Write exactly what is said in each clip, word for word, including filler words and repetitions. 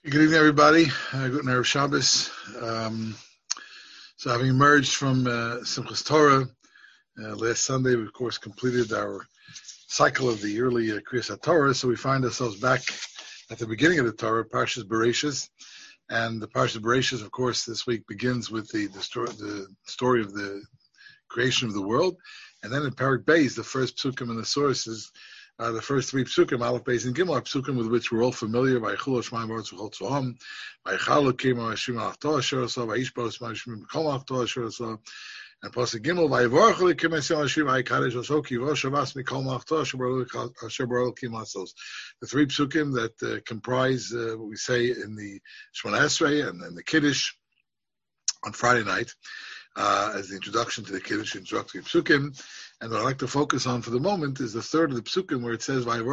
Good evening, everybody. Uh, good night, Shabbos. Um, so, having emerged from uh, Simchas Torah uh, last Sunday, we of course completed our cycle of the yearly uh, Kriyas HaTorah. So we find ourselves back at the beginning of the Torah, Parshas Bereishis, and the Parshas Bereishis, of course, this week begins with the the story, the story of the creation of the world, and then in Parak Beis, the first psukim in the sources. Uh, the first three psukim, Aleph, Beis, and Gimel, are psukim with which we're all familiar. Vayichulu Shemaim Baruch Hu Tzom, Vayichalu Kima Hashim Alachto Asher Asah, Vayishbo Shemaim Shemim Kol Alachto Asher Asah, and Pasuk Gimel, Vayivorachulu Kima Hashim Hashim Vayikadesh Asah Ki Rosh Havas Mikol Alachto Asher Baruch Kima Asos. The three psukim that uh, comprise uh, what we say in the Shemona Esrei and, and the Kiddush on Friday night. Uh, as the introduction to the Kiddush, introductory psukim. And what I'd like to focus on for the moment is the third of the psukim where it says, that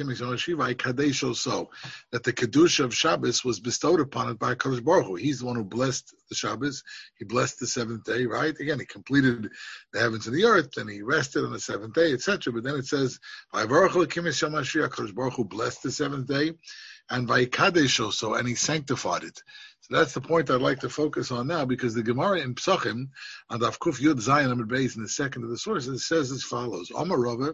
the Kedusha of Shabbos was bestowed upon it by HaKadosh Baruch Hu. He's the one who blessed the Shabbos. He blessed the seventh day, right? Again, he completed the heavens and the earth, and he rested on the seventh day, et cetera. But then it says, HaKadosh Baruch Hu blessed the seventh day, and Vayikadesh so, and he sanctified it. So that's the point I'd like to focus on now, because the Gemara in Psachim, on Daf Kuf Yud Zayin Amud Beis, in the second of the sources, says as follows: Amar Rava,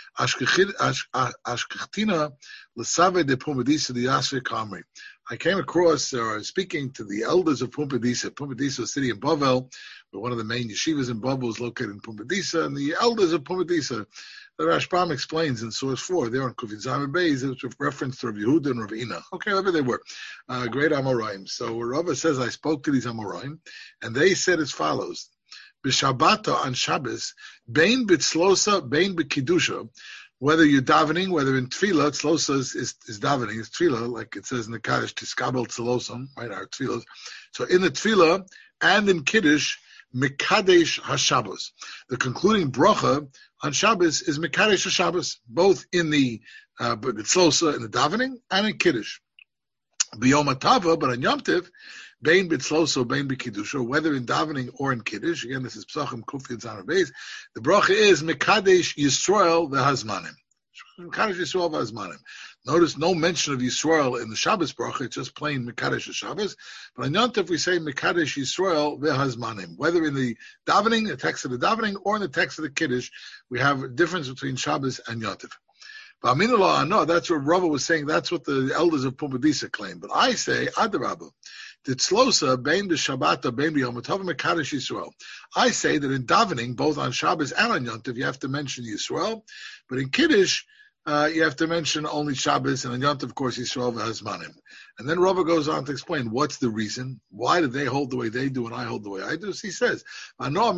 Ashkechtina l'save de Pumbedisa the Yasve Kamri. I came across, or uh, speaking to the elders of Pumbedisa. Pumbedisa, a city in Bavel, where one of the main yeshivas in Bavel is located in Pumbedisa, and the elders of Pumbedisa. The Rashbam explains in source four, there on Kufin Zayin Beis, it's a reference to Rav Yehuda and Rav Ina. Okay, whoever they were. Uh, great Amoraim. So Rava says, I spoke to these Amoraim, and they said as follows: B'Shabbata on Shabbos, Bein b'Tzlosa, Bein b'Kiddusha, whether you're davening, whether in Tefillah, Tzlosa is, is, is davening, it's Tefillah, like it says in the Kaddish, Tiskabel Tzlosam, right, our Tefillah. So in the Tefillah and in Kiddush, Mekadesh HaShabbos. The concluding bracha on Shabbos is Mekadesh HaShabbos, both in the uh, but the Tzlosa, in the davening, and in Kiddush. B'Yom HaTava, but on Yom Tiv, Bein b'Tzlosa, Bein b'Kiddusha, whether in davening or in Kiddush, again, this is Psachim Kuf Yud Zayin Beis, the bracha is Mekadesh Yisrael v'Hazmanim. Mekadesh Yisrael v'Hazmanim. Notice no mention of Yisrael in the Shabbos bracha, it's just plain Mekadesh Shabbos. But on Yom Tov we say Mekadesh Yisrael v'Hazmanim. Whether in the davening, the text of the davening, or in the text of the Kiddush, we have a difference between Shabbos and Yom Tov. But Aminullah, no, that's what Rava was saying, that's what the elders of Pumbedisa claim. But I say, Adarabba, Titzlosa, Bein b'Shabbata, Bein b'Yom HaTov, Mekadesh Yisrael. I say that in davening, both on Shabbos and on Yom Tov, you have to mention Yisrael, but in Kiddush, Uh, you have to mention only Shabbos, and on Yom Tov, of course, Yisrael v'Hazmanim. And then Rava goes on to explain what's the reason. Why do they hold the way they do and I hold the way I do? So he says, I'll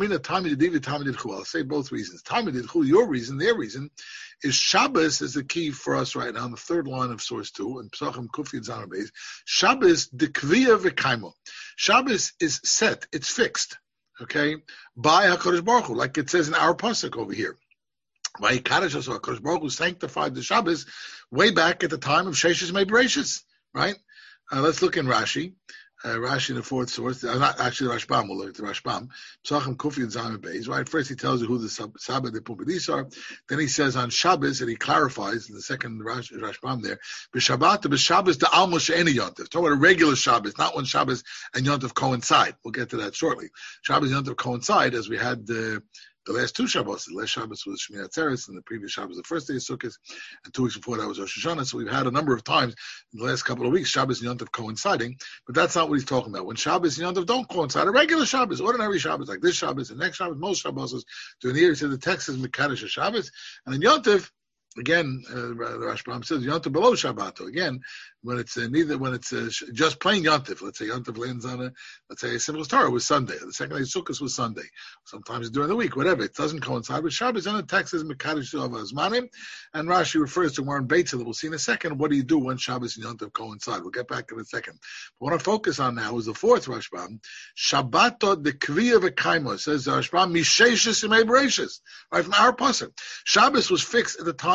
say both reasons. Your reason, their reason, is Shabbos is the key for us right now, in the third line of source two, in Psachim Kuf Yud Zayin Beis. Shabbos, dekviya v'kaimo. Shabbos is set, it's fixed, okay, by HaKadosh Baruch Hu, like it says in our pasuk over here. Vayikadesh Asah, HaKadosh Baruch Hu sanctified the Shabbos way back at the time of Sheshes Mei Bereishis, right? Uh, let's look in Rashi. Uh, Rashi in the fourth source, uh, not actually the Rashbam, we'll look at the Rashbam. Psachim Kuf Yud Zayin Beis, right? First he tells you who the Sabbath de Pumbedis are. Then he says on Shabbos, and he clarifies in the second Rash, Rashbam there, B'Shabbat, B'Shabbos the Alma She'eni Yom Tov. Talking about a regular Shabbos, not when Shabbos and Yom Tov coincide. We'll get to that shortly. Shabbos and Yom Tov coincide, as we had the uh, The last two Shabbos, the last Shabbos was Shmini Atzeres, and the previous Shabbos was the first day of Sukkot, and two weeks before that was Rosh Hashanah. So we've had a number of times in the last couple of weeks, Shabbos and Yom Tov coinciding, but that's not what he's talking about. When Shabbos and Yom Tov don't coincide, a regular Shabbos, ordinary Shabbos, like this Shabbos and next Shabbos, most Shabbos, during the year, he said the text is Mekadesh Shabbos, and in Yom Tov, again, uh, the Rashbam says Yom Tov below Shabbato. Again, when it's uh, neither when it's uh, just plain Yom Tov. Let's say Yom Tov lands on a, let's say Simchas Torah was Sunday. The second day of Sukkot was Sunday. Sometimes during the week, whatever. It doesn't coincide with Shabbos. And the text is Mekadesh Hazmanim, and Rashi refers to Warren Bates that we'll see in a second. What do you do when Shabbos and Yom Tov coincide? We'll get back in a second. But what I focus on now is the fourth Rashbam. Shabbato de Kviya v'Kaimo. Says the Rashbam Misheshes Yemei Bereishis. Right from our pasuk. Shabbos was fixed at the time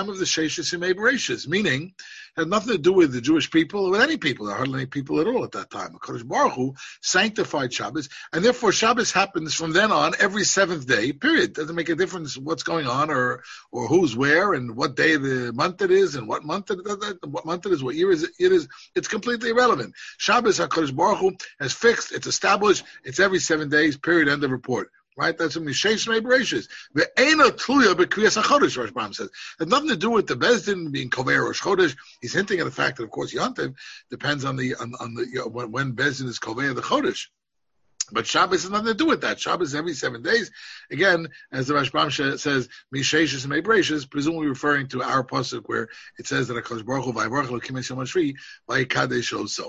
time of the Sheshis Yemei Bereshis, meaning it had nothing to do with the Jewish people or with any people. There are hardly any people at all at that time. HaKadosh Baruch Hu sanctified Shabbos, and therefore Shabbos happens from then on every seventh day, period. Doesn't make a difference what's going on or or who's where and what day of the month it is and what month it, what month it is, what year is it, it is. It's completely irrelevant. Shabbos HaKadosh Baruch Hu has fixed, it's established, it's every seven days, period, end of report. Right, that's what Mishesh Mei Bereshis. The Eina Tluya B'Kriyas HaChodesh, Rosh Bam says. It has nothing to do with the Bezdin being Kovei Rosh Chodesh. He's hinting at the fact that, of course, Yontiv depends on the on, on the you know, when, when Bezdin is Kovei the Chodesh. But Shabbos has nothing to do with that. Shabbos every seven days. Again, as the Rashbam says, Mishesh Mei Bereshis, presumably referring to our pasuk where it says that HaKadosh Baruch Hu Vayvarach Elokim Es Yom HaShvi Vayikadesh Oso.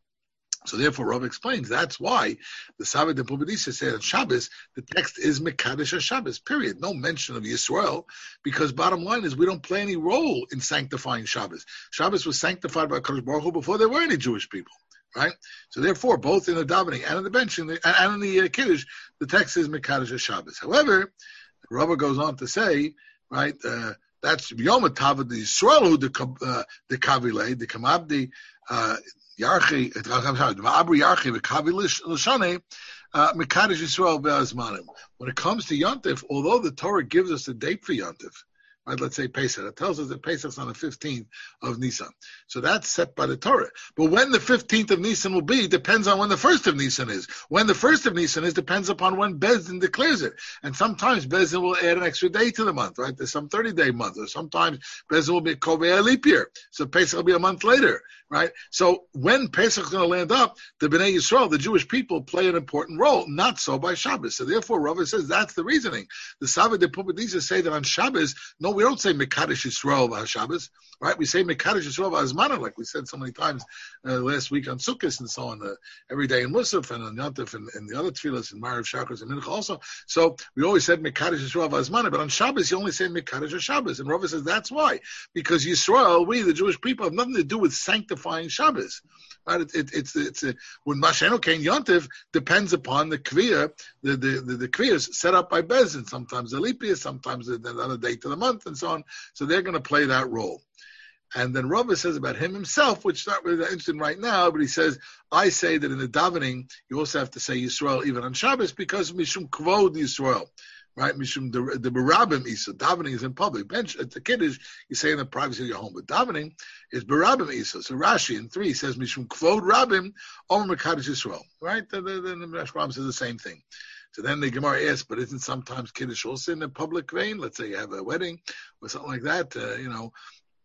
So therefore, Rav explains that's why the Sabbath and Pumbedisa said on Shabbos, the text is Mekadesh HaShabbos, period. No mention of Yisrael, because bottom line is we don't play any role in sanctifying Shabbos. Shabbos was sanctified by Kadosh Baruch Hu before there were any Jewish people, right? So therefore, both in the davening and in the bench and, and in the uh, Kiddush, the text is Mekadesh HaShabbos. However, Rav goes on to say, right, uh, that's Yom HaTavad the Yisrael who the the Kavile, the Kamabdi, uh Yarchi, I'm sorry, Ma'abri Yarchi, V'Kavi L'Shane, Mekadesh Yisrael Ve'azmanim. When it comes to Yontif, although the Torah gives us a date for Yontif, right, let's say Pesach, it tells us that Pesach's on the fifteenth of Nisan. So that's set by the Torah. But when the fifteenth of Nisan will be depends on when the first of Nisan is. When the first of Nisan is depends upon when Bezdin declares it. And sometimes Bezdin will add an extra day to the month, right? There's some thirty-day month, or sometimes Bezdin will be Kovei a leap year. So Pesach will be a month later, right? So when Pesach is going to land up, the Bnei Yisrael, the Jewish people, play an important role, not so by Shabbos. So therefore, Rava says that's the reasoning. The Savad de Pumbedisa say that on Shabbos, no, we don't say Mekadesh Yisrael by Shabbos, right? We say Mekadesh Yisrael by Azmana, like we said so many times uh, last week on Sukkot and so on, uh, every day in Musaf and on Yontif and, and the other tefillas and Marav Shachos and Mincha also. So we always said Mekadesh Yisrael by Azmana, but on Shabbos you only say Mekadesh Shabbos. And Rava says that's why. Because Yisrael, we, the Jewish people, have nothing to do with sanctifying Shabbos. Right? It, it, it's it's a, when Mashenu Kain Yontif depends upon the Kviyah, the the the, the Kviyahs set up by Bezin. Sometimes the leap year, sometimes another date of the month, and so on. So they're going to play that role. And then Rava says about him himself, which is not really that interesting right now, but he says, I say that in the davening you also have to say Yisrael even on Shabbos because Mishum Kvod Yisrael. Right, Mishum the the Barabim Isa. Davening is in public. Bench at the Kiddush, you say in the privacy of your home. But davening is Barabim Isa. So Rashi in three says Mishum Kvod Rabim Omer Mekadesh Yisrael. Right, the the, the, the Rashbam says the same thing. So then the Gemara asks, but isn't sometimes Kiddush also in a public vein? Let's say you have a wedding or something like that. Uh, you know.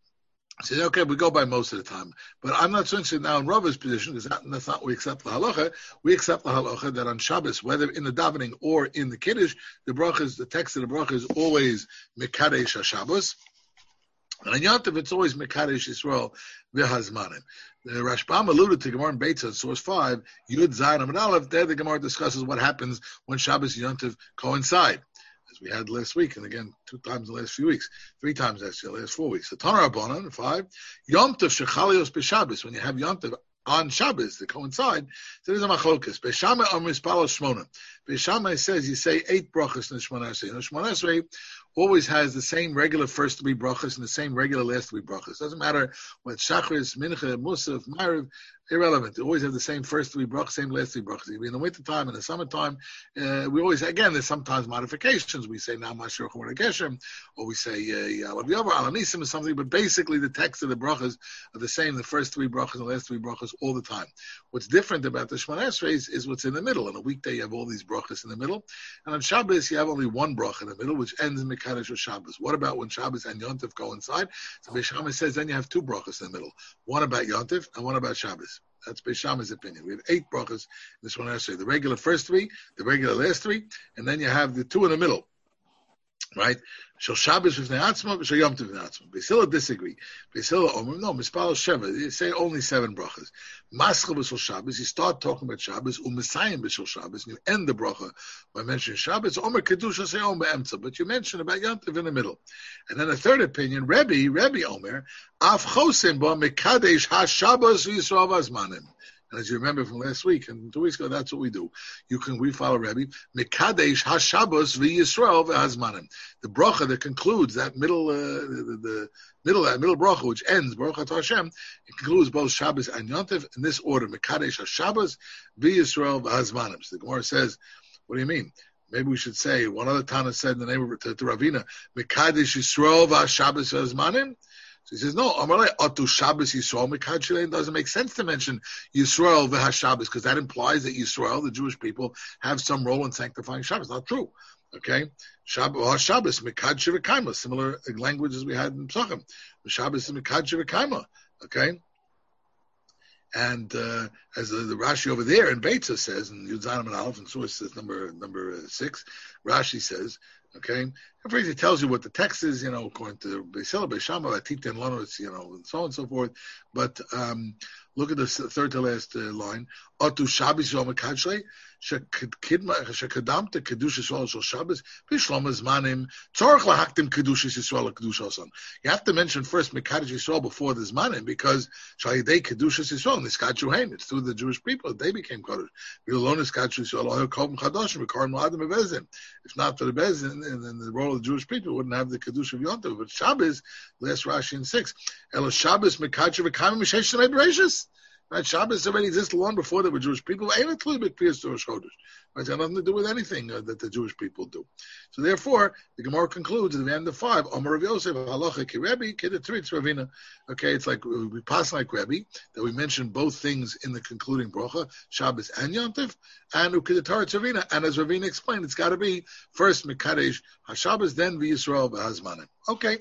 I said, okay, we go by most of the time. But I'm not so interested now in Rava's position, because that, that's not what we accept the halacha. We accept the halacha that on Shabbos, whether in the davening or in the Kiddush, the bracha is, the text of the bracha is always Mekadesh HaShabbos. And on Yontif, it's always Mekadesh Yisrael v'hazmanim. The Rashbam alluded to Gemara in Beitzah, source five, Yud Zayin Amud Aleph. There the Gemara discusses what happens when Shabbos and Yontif coincide. We had last week, and again, two times in the last few weeks, three times actually, the last four weeks. So, Tana Rabbanan, five, Yom Tov Shechalios B'Shabbos, when you have Yom Tov on Shabbos, they coincide, so there's a machlokas. B'Shamai or Mispalo Shmona. B'Shamai says you say eight brachas in the Shmona Esrei. The Shmona Esrei always has the same regular first three brachas and the same regular last three brachas. Doesn't matter what Shachris, Mincha, Musaf, Ma'ariv, irrelevant. They always have the same first three brachas, same last three brachas. In the wintertime and the summertime, uh, we always, again, there's sometimes modifications. We say now Mashir Chumar Geshem, or we say Yalav Yavar, Alanisim or something, but basically the text of the brachas are the same, the first three brachas and the last three brachas all the time. What's different about the Shemona Esrei is, is what's in the middle. On a weekday, you have all these brachas in the middle, and on Shabbos, you have only one bracha in the middle, which ends in Mekadesh or Shabbos. What about when Shabbos and Yontif coincide? So Beis Shammai says then you have two brachas in the middle, one about Yontif and one about Shabbos. That's Beis Shammai's opinion. We have eight brachas in this one. I say the regular first three, the regular last three, and then you have the two in the middle, right? Shel Shabbos v'fnei atzma, shel Yom Tov v'fnei atzma. Beis Hillel disagree. Beis Hillel omer no mispal sheva. You say only seven brachas. Maschil b'shel Shabbos. You start talking about Shabbos. U'mesayim b'shel Shabbos. And you end the bracha by mentioning Shabbos. Omer kedusha say omer emtza. But you mention about Yom Tov in the middle. And then a third opinion, Rebbe, Rebbe Omer, af chosim ba mekadesh ha-Shabbos v'Yisrael v'azmanim. And as you remember from last week and two weeks ago, that's what we do. You can we follow Rebbe. Mekadesh HaShabbos v'Yisrael v'Hazmanim. The bracha that concludes that middle, uh, the, the middle, that middle bracha which ends Baruch Atah Hashem, it concludes both Shabbos and Yom Tov in this order: Mekadesh HaShabbos v'Yisrael v'Hazmanim. So the Gemara says, what do you mean? Maybe we should say one other Tana said in the name of to, to Ravina, Mekadesh Yisrael v'Shabbos v'Hazmanim. So he says, no, Amalei Atu Shabbos Yisrael Mekadesh. Doesn't make sense to mention Yisrael v'Hashabbos because that implies that Yisrael, the Jewish people, have some role in sanctifying Shabbos. Not true. Okay, Shabbos Shabbos Mekadesh v'Kaima. Similar language as we had in Psachim. Shabbos is Mekadesh v'Kaima. Okay. And uh, as the, the Rashi over there in Beitza says, in Yud Zayin and Aleph, and source says number number uh, six, Rashi says, okay, and phrase it tells you what the text is, you know, according to Beisela, Beishama, Atiten Lonos, you know, and so on and so forth. But um, look at the third to last uh, line. Otu Shabbos Yom HaKadshlei, Shekadam to Kedusha Yisrael Shal Shabbos, Bishlom Zmanim, Tzorach Lahaktim Kedusha Yisrael Kedusha Son. You have to mention first Mekadesh Yisrael before the Zmanim because Shayidei Kedusha Yisrael, Niskatchu Haim, it's through the Jewish people they became Kodesh. Vilon Niskatchu Yisrael, Ohel Kol Chadashim, V'Karim L'Adam Bezin. If not for the Bezin, and then the role of the Jewish people wouldn't have the Kedusha of Yom Tov. But Shabbos, last Rashi in six, Elo Shabbos Mekadesh V'Kaim Mishesh Shnei Bereshis. Right, Shabbos already existed long before there were Jewish people. Ain't it clearly big pierce to Rosh Chodesh? Right, it's got nothing to do with anything uh, that the Jewish people do. So therefore, the Gemara concludes at the end of five. Omer Rav Yosef halacha ki Rebbe k'detritz Ravina. Okay, it's like we pass like Rebbe that we mention both things in the concluding bracha, Shabbos and Yom Tov, and uk'detaretz Ravina. And as Ravina explained, it's got to be first Mekadesh HaShabbos, then v'Yisrael v'Hazmanim. Okay.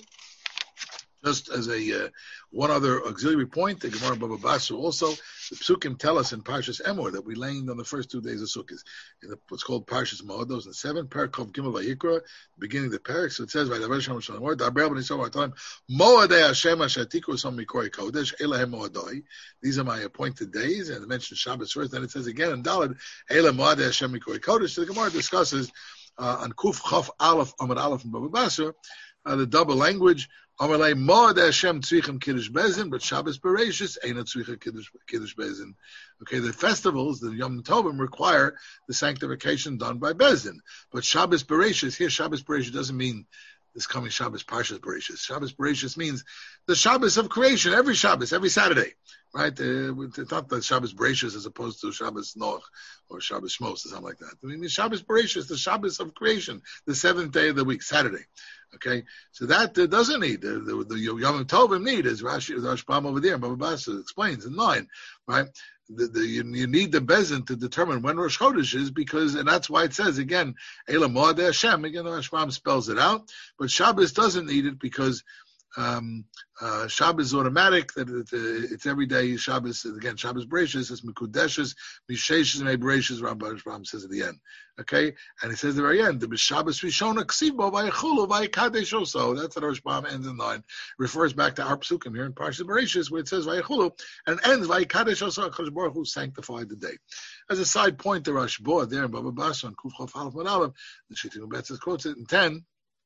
Just as a uh, one other auxiliary point, the Gemara Baba Basra also, the Psukim tell us in Parshas Emor that we laned on the first two days of Sukkot. In the, what's called Parshas Moedos, and seven, Parakov Gimel Vayikra, beginning of the parak. So it says, by the Rosh Hashanah, Daber Ben Yisrael Time, Moedei Hashem Ashatiku Som Mikori Kodesh Elahem Moedoi. These are my appointed days, and it mentions Shabbos first. Then it says again in Daled, Ela Moedei Hashem Mikori Kodesh. So the Gemara discusses uh, on Kuf Chaf Aleph Amar Aleph and Baba Basra uh, the double language. Amalei Moed Hashem Tzrichim Kiddush Bezin, but Shabbos Bereshis ain't a Tzricha Kiddush Kiddush Bezin. Okay, the festivals, the Yom Tovim, require the sanctification done by Bezin, but Shabbos Bereshis here, Shabbos Bereshis doesn't mean this coming Shabbos Parshas Bereshis. Shabbos Bereshis means the Shabbos of creation, every Shabbos, every Saturday, right? Uh, it's not the Shabbos Bereshis as opposed to Shabbos Noach or Shabbos Shmos or something like that. I mean, the Shabbos Bereshis, the Shabbos of creation, the seventh day of the week, Saturday. Okay, so that uh, doesn't need the, the, the Yom Tovim need, as Rashi, as Rashbam over there, Baba Basra explains in nine, right? The, the, you, you need the bezin to determine when Rosh Chodesh is because, and that's why it says again, Eila Moed Hashem. Again, the Rashbam spells it out, but Shabbos doesn't need it because um, uh, Shabbos is automatic. That it, uh, it's every day. Shabbos again. Shabbos Bereshis is Mikudeshes, Misheshes and Bereshis. Rambam says at the end. Okay, and he says at the very end, the Shabbos Rishona Ksibo Vayechulu Vayikadesh. So that's what Rashbam ends in nine. Refers back to our psukim here in Parshas Bereshis where it says Vayechulu and ends Vayikadesh. Also, Hakadosh Baruch Hu sanctified the day. As a side point, the Rashba there in Baba Basra on Kuf Chaf Aleph Manalim, the Shittim Betzes quotes it in ten.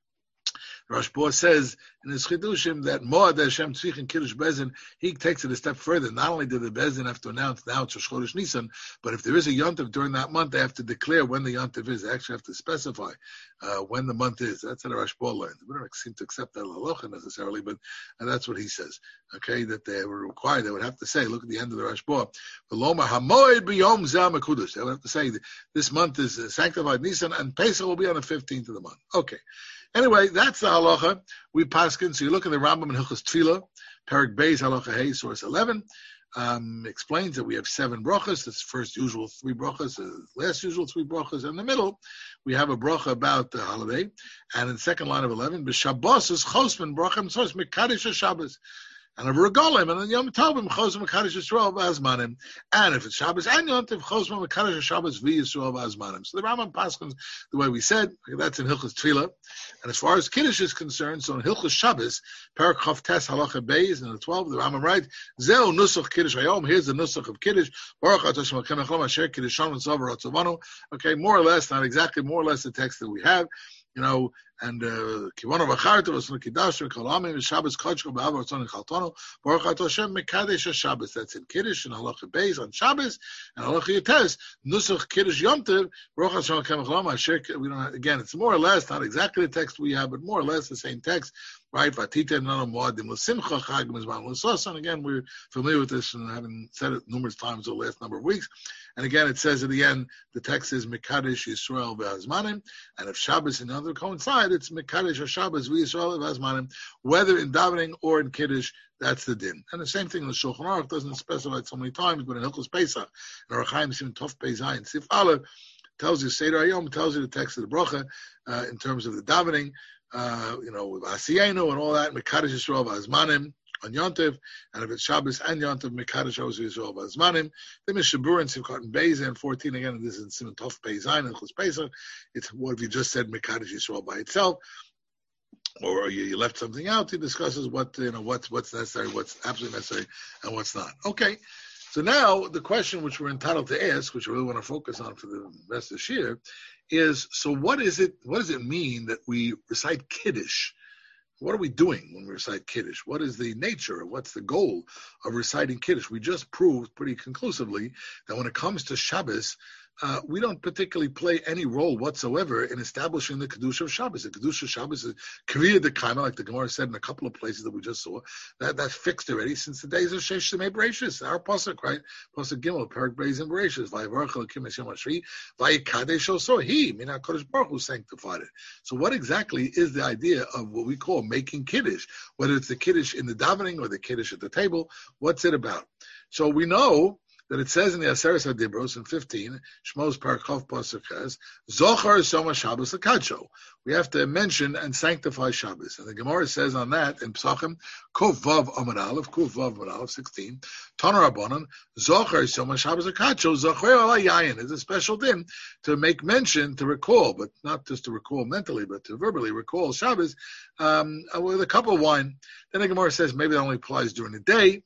Rashba says in his Chidushim that Moed Hashem Tzrichim Kiddush Bezin, he takes it a step further. Not only did the Bezin have to announce now it's Rosh Chodesh Nisan, but if there is a Yontif during that month, they have to declare when the Yontif is. They actually have to specify uh, when the month is. That's what Rashba learned. We don't seem to accept that halacha necessarily, but and that's what he says. Okay, that they were required. They would have to say, look at the end of the Rashba. V'loma hamoed b'yom zeh mekudesh. They would have to say this month is sanctified Nisan, and Pesach will be on the fifteenth of the month. Okay. Anyway, that's the halacha. We paskin. So you look at the Rambam in Hilchos Tefillah, Perek Beis Halacha Hey, source eleven, um, explains that we have seven brachas. That's first usual three brachas, uh, last usual three brachas. In the middle, we have a bracha about the holiday, and in the second line of eleven, b'Shabbos is chosman bracham tzos mekadesh Shabbos. And a regalim, and then Yom Tovim chosman mekadesh Yisrael v'azmanim. And if it's Shabbos and Yom Tov, chosman mekadesh Shabbos v'Yisrael v'azmanim. So the Rambam paskins the way we said. That's in Hilchos Tefillah. And as far as Kiddush is concerned, so in Hilchos Shabbos, Perek Chav Tes Halacha Beis, and the twelve, the Rambam writes, Zeu Nusach Kiddush Hayom. Here's the Nusach of Kiddush. Baruch Atah Hashem Elokeinu Melech Asher Kiddushanu Tzavor Atzavanu. Okay, more or less, not exactly, more or less the text that we have. You know, And Kivana Vacharta was Kidash Kalamim Shabbos Kachko Ba'av Ratzon Chaltono Baruch Ato Hashem Mekadesh Shabbos. That's in Kiddush and Halacha Beis on Shabbos and Halacha Yates Nusach Kiddush Yom Tov Baruch Hashem Kemach Lama. We don't have, again, it's more or less not exactly the text we have, but more or less the same text, right? Vatite Nano Moadim L'Simcha Chag Mizman L'Sos. And again, we're familiar with this and having said it numerous times over the last number of weeks. And again, it says at the end, the text is Mekadesh Yisrael V'Hazmanim, and if Shabbos and the other coincide, it's Mekadesh Shabbos V'Yisrael V'Hazmanim, whether in davening or in Kiddush, that's the din. And the same thing in the Shulchan Aruch doesn't specify it so many times, but in Hilchos Pesach, in Orach Chaim Sim Tov Pei Zayin Sif Aleph, tells you Seder Hayom, tells you the text of the bracha uh, in terms of the davening, uh, you know, with Asiyenu and all that, Mekadesh Yisrael V'Hazmanim, on Yontiv, and if it's Shabbos and Yontiv, Mekadesh Yisrael V'Hazmanim. The Mishabur and Simchat and Beis and fourteen again. This is in Simon Tov Pei Zayin and Chus Pesach. It's what if you just said Mekadesh Yisrael by itself, or you, you left something out. He discusses what you know what's what's necessary, what's absolutely necessary, and what's not. Okay. So now the question which we're entitled to ask, which we really want to focus on for the rest of this year, is so what is it? What does it mean that we recite Kiddush? What are we doing when we recite Kiddush? What is the nature, what's the goal of reciting Kiddush? We just proved pretty conclusively that when it comes to Shabbos, uh, we don't particularly play any role whatsoever in establishing the Kedusha of Shabbos. The Kedusha of Shabbos is Kriya de Kaima, like the Gemara said in a couple of places that we just saw. That That's fixed already since the days of Shesh Shemei Bereshis. Our Pasuk, right? Pasuk Gimel, Perak Beis and Bereshis. Vayivarach Elokim Hashem Ashri, Vayikadesh Oso. He, Mina Kodesh Baruch Hu, sanctified it. So what exactly is the idea of what we call making Kiddush? Whether it's the Kiddush in the davening or the Kiddush at the table, what's it about? So we know that it says in the Aseret HaDibros in fifteen, Shmos Parakov Pasuk has, Zochar Soma Shabbos L'Kadsho. We have to mention and sanctify Shabbos. And the Gemara says on that in Psachim, Kuf Vav Amud Aleph, Kuf Vav Amud Aleph, sixteen, Toner Rabbanon, Zochar Soma Shabbos L'Kadsho, Zocher Ala Yayin. It's a special din to make mention, to recall, but not just to recall mentally, but to verbally recall Shabbos um, with a cup of wine. Then the Gemara says maybe that only applies during the day.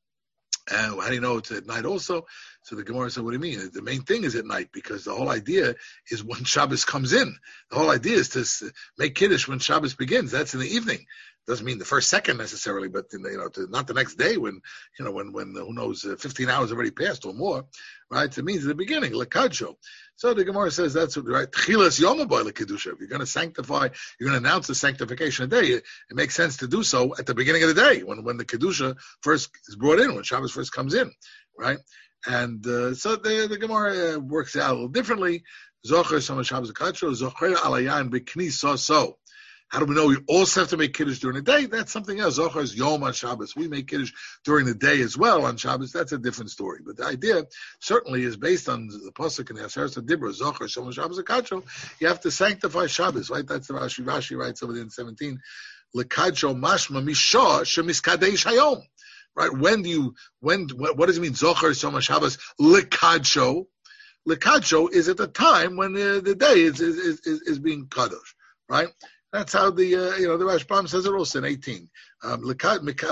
And how do you know it's at night also? So the Gemara said, what do you mean? The main thing is at night, because the whole idea is when Shabbos comes in. The whole idea is to make Kiddush when Shabbos begins. That's in the evening. Doesn't mean the first second necessarily, but in the, you know, to, not the next day when, you know, when, when who knows, uh, fifteen hours already passed or more, right? It means the beginning, L'Kadsho. So the Gemara says that's what, right? Tchilas Yom HaBoi L'Kedusha. If you're going to sanctify, you're going to announce the sanctification of the day, it, it makes sense to do so at the beginning of the day, when, when the Kedusha first is brought in, when Shabbos first comes in, right? And uh, so the, the Gemara uh, works out a little differently. Zocher Soma Shabbos L'Kadsho, Zocher Alayan B'Knisa So. How do we know we also have to make Kiddush during the day? That's something else. Zochar is Yom on Shabbos. We make Kiddush during the day as well on Shabbos. That's a different story. But the idea certainly is based on the Pasuk in the Aseret HaDibros, Zochar, Shalom Shabbos L'Kadsho. You have to sanctify Shabbos, right? That's the Rashi. Rashi writes over there in seventeen, L'Kadsho mashma mishah shemiskadesh hayom. Right? When do you, when, what, what does it mean? Zochar, Shalom Shabbos L'Kadsho. L'Kadsho is at the time when the, the day is, is, is, is being kadosh, right? That's how the, uh, you know, the Rashbam says it also in eighteen. Um, yeah.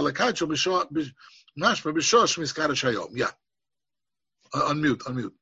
Uh, unmute, unmute.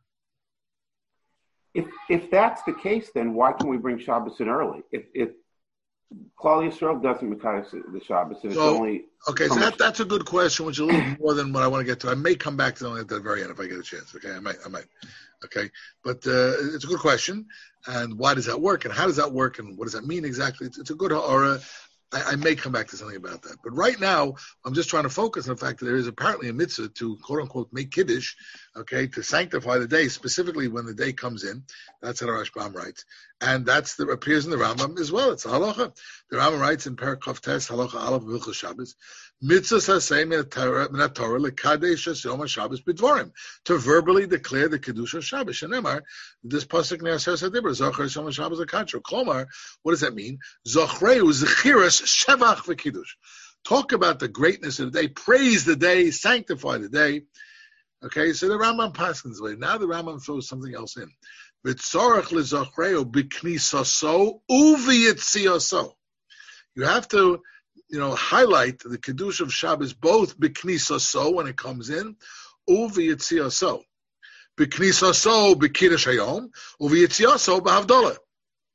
If if that's the case, then why can we bring Shabbos in early? If if Klal Yisrael doesn't make the Shabbos, and so, it's only okay. So that, that's a good question, which is a little more than what I want to get to. I may come back to that at the very end if I get a chance. Okay, I might, I might. Okay, but uh, it's a good question. And why does that work? And how does that work? And what does that mean exactly? It's, it's a good aura. I, I may come back to something about that. But right now, I'm just trying to focus on the fact that there is apparently a mitzvah to, quote unquote, make Kiddush, okay, to sanctify the day, specifically when the day comes in. That's what Rashbam writes. And that's the appears in the Rambam as well. It's a halacha. The Rambam writes in Perek Kaf Tes, halacha aleph v'ilchos Shabbos, mitzvah saseh min Torah lekadesh yom Shabbos b'dvarim, to verbally declare the kedusha of Shabbos. Shenemar, this pasuk ne'aseh sadibur zocher yom Shabbos l'kadsho. Klomar, what does that mean? Zochreu zechiras shevach v'kiddush. Talk about the greatness of the day, praise the day, sanctify the day. Okay, so the Rambam paskins way. Now the Rambam throws something else in. V'tzorach lezochreu b'knisaso u'v'yitziaso. You have to, you know, highlight the Kiddush of Shabbos both b'knisaso when it comes in, u'v'yitziaso. B'knisaso b'kiddush hayom, u'v'yitziaso b'havdalah.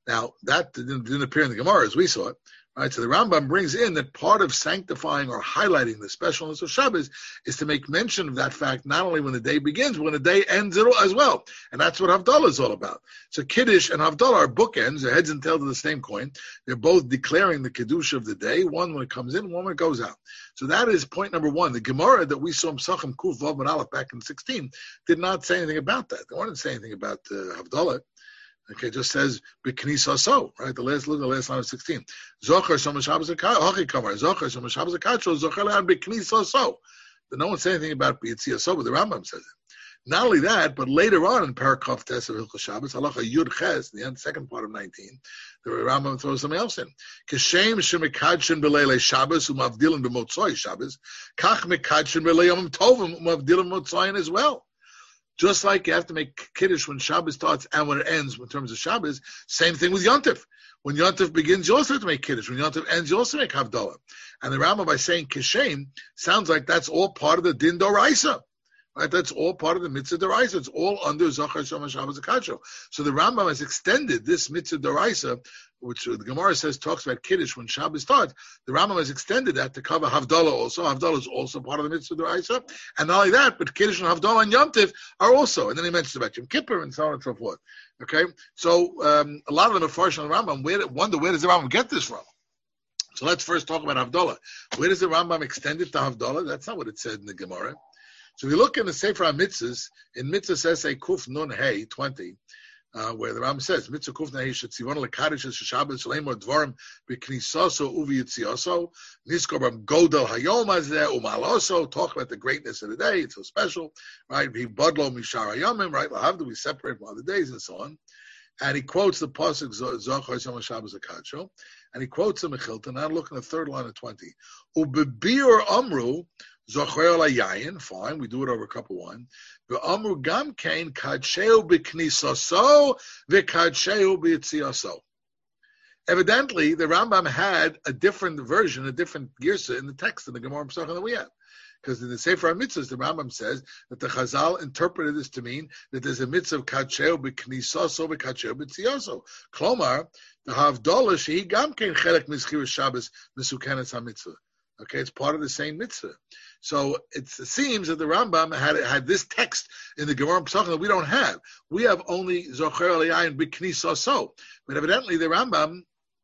Now, that didn't, didn't appear in the Gemara as we saw it. Right, so the Rambam brings in that part of sanctifying or highlighting the specialness of Shabbos is to make mention of that fact not only when the day begins, but when the day ends as well. And that's what Havdalah is all about. So Kiddush and Havdalah are bookends, they're heads and tails of the same coin. They're both declaring the Kiddush of the day, one when it comes in, one when it goes out. So that is point number one. The Gemara that we saw in Psachim Kuf Vav Ben Aleph back in sixteen did not say anything about that. They didn't say anything about uh, Havdalah. Okay, it just says b'knisa so, right? The last look at the last line of sixteen. Zocher shom Shabbos hachi kamar. Zocher shom Shabbos hakatro. Zocher le'ad b'knisa so. No one said anything about b'yitzia so, but the Rambam says it. Not only that, but later on in Parakov Tes of Hilchos Shabbos, halacha Yud Ches, the end, second part of nineteen, the Rambam throws something else in. Kishem shemikadshin b'leilei Shabbos umavdilin b'motzoi Shabbos, kach mikadshin b'leiyom tovim umavdilin b'motzoyin as well. Just like you have to make Kiddush when Shabbos starts and when it ends in terms of Shabbos, same thing with Yontif. When Yontif begins, you also have to make Kiddush. When Yontif ends, you also make Havdalah. And the Rambam, by saying Kishem, sounds like that's all part of the Din Doraisa. Right? That's all part of the Mitzvah Doraisa. It's all under Zochar Shom Shabbos Akacho. So the Rambam has extended this Mitzvah Doraisa, which the Gemara says talks about Kiddush when Shabbos starts. The Rambam has extended that to cover Havdalah also. Havdalah is also part of the Mitzvah Doraisa. And not only that, but Kiddush and Havdalah and Yom Tiv are also. And then he mentions about Yom Kippur and so on and so forth. Okay? So um, a lot of them are first on the Rambam. Where, wonder where does the Rambam get this from? So let's first talk about Havdalah. Where does the Rambam extend it to Havdalah? That's not what it said in the Gemara. So if you look in the Sefer HaMitzvahs, in Mitzvah says a Kuf Nun Hey twenty, uh, where the Rambam says Mitzvah Kuf Nun Hey Shetzivon Lekadish Shabbos Shleimor Dvarim B'Knisaso Uvi Yitziaso Niskor Bam Godel Hayom Hazeh Umaloso. Talk about the greatness of the day. It's so special, right? He Bodlo Mishar Hayomim, right? Lahavdu, we separate from other days and so on. And he quotes the pasuk Zochar Shom Shabbos Akacho, and he quotes the Mechilta. Now look in the third line of twenty. Ubebir Amru. Zocher la yayin, fine, we do it over a cup of wine. Ve'amru gam kain kadsheu b'knisaso ve'kadsheu b'yitziaso. Evidently, the Rambam had a different version, a different girsa in the text in the Gemara Pesachim that we have. Because in the Sefer HaMitzvahs, the Rambam says that the Chazal interpreted this to mean that there's a mitzvah of kadsheu b'knisaso ve'kadsheu b'yitziaso. Klomar, the Havdalah shehi gam kain chelek mizchir Shabbos mesukenes hamitzvah. Okay, it's part of the same mitzvah. So it seems that the Rambam had had this text in the Gemara Pesachim that we don't have. We have only Zocher Aliyayin B'Knisa So. But evidently the Rambam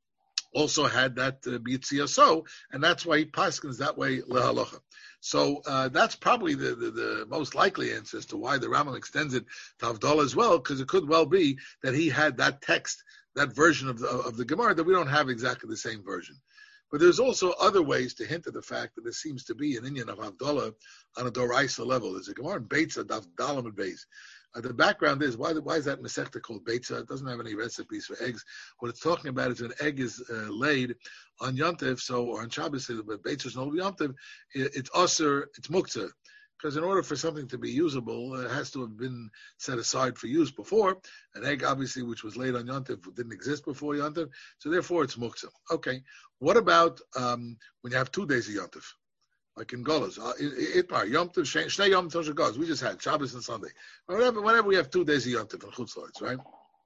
also had that uh, B'Yitzia So, and that's why he paskins that way Lehalacha. So uh, that's probably the, the, the most likely answer as to why the Rambam extends it to Havdalah as well, because it could well be that he had that text, that version of the, of the Gemara, that we don't have exactly the same version. But there's also other ways to hint at the fact that there seems to be an Inyan of Havdalah on a Doraisa level. There's a Gemara in Beitza, Dalam and Beis. Uh, the background is, why, why is that Masechta called Beitza? It doesn't have any recipes for eggs. What it's talking about is when an egg is uh, laid on Yom Tov, so, or on Shabbos, but Beitza is no Yom Tov, it, it's Usser, it's Muktzah. Because in order for something to be usable, it has to have been set aside for use before. An egg, obviously, which was laid on Yom Tov, didn't exist before Yom Tov, so therefore it's muktzah. Okay, what about um, when you have two days of Yom Tov? Like in Golas, uh, Itmar, Yom Tov, Shnei Yom Tov Golas, we just had Shabbos and Sunday. Whenever, whenever we have two days of Yom Tov and Chutz La'aretz, right?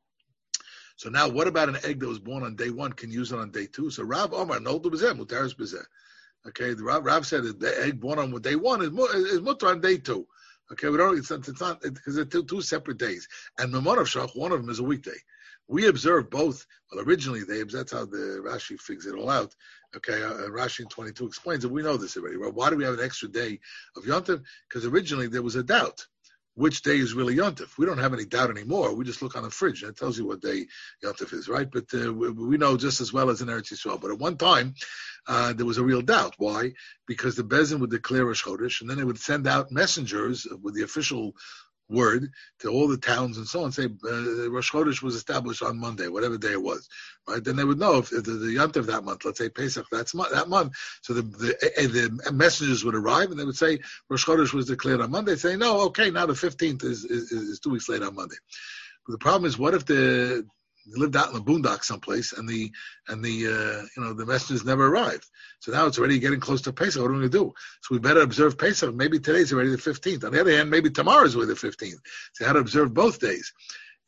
So now, what about an egg that was born on day one, can use it on day two? So Rav Omar, Noldu B'zeh, Mutaris B'zeh. Okay, the Rav, Rav said that the egg born on day one is, is mutter on day two. Okay, we don't. It's, it's not because it's two, two separate days. And Mamonov Shach, one of them is a weekday. We observe both. Well, originally they that's how the Rashi figures it all out. Okay, uh, Rashi in twenty-two explains it. We know this already. Right? Why do we have an extra day of Yom Tov? Because originally there was a doubt. Which day is really Yom Tov? We don't have any doubt anymore. We just look on the fridge and it tells you what day Yom Tov is, right? But uh, we, we know just as well as in Eretz Yisrael. But at one time, uh, there was a real doubt. Why? Because the Bezin would declare Rosh Chodesh, and then they would send out messengers with the official word to all the towns and so on, say uh, Rosh Chodesh was established on Monday, whatever day it was, right? Then they would know if the, the Yom Tov that month, let's say Pesach that's that month, so the, the the messengers would arrive and they would say Rosh Chodesh was declared on Monday, say no, okay, now the fifteenth is, is, is two weeks later on Monday. But the problem is, what if the they lived out in the boondocks someplace, and the and the uh, you know the messengers never arrived. So now it's already getting close to Pesach. What are we going to do? So we better observe Pesach. Maybe today's already the fifteenth. On the other hand, maybe tomorrow's already the fifteenth. So how to observe both days?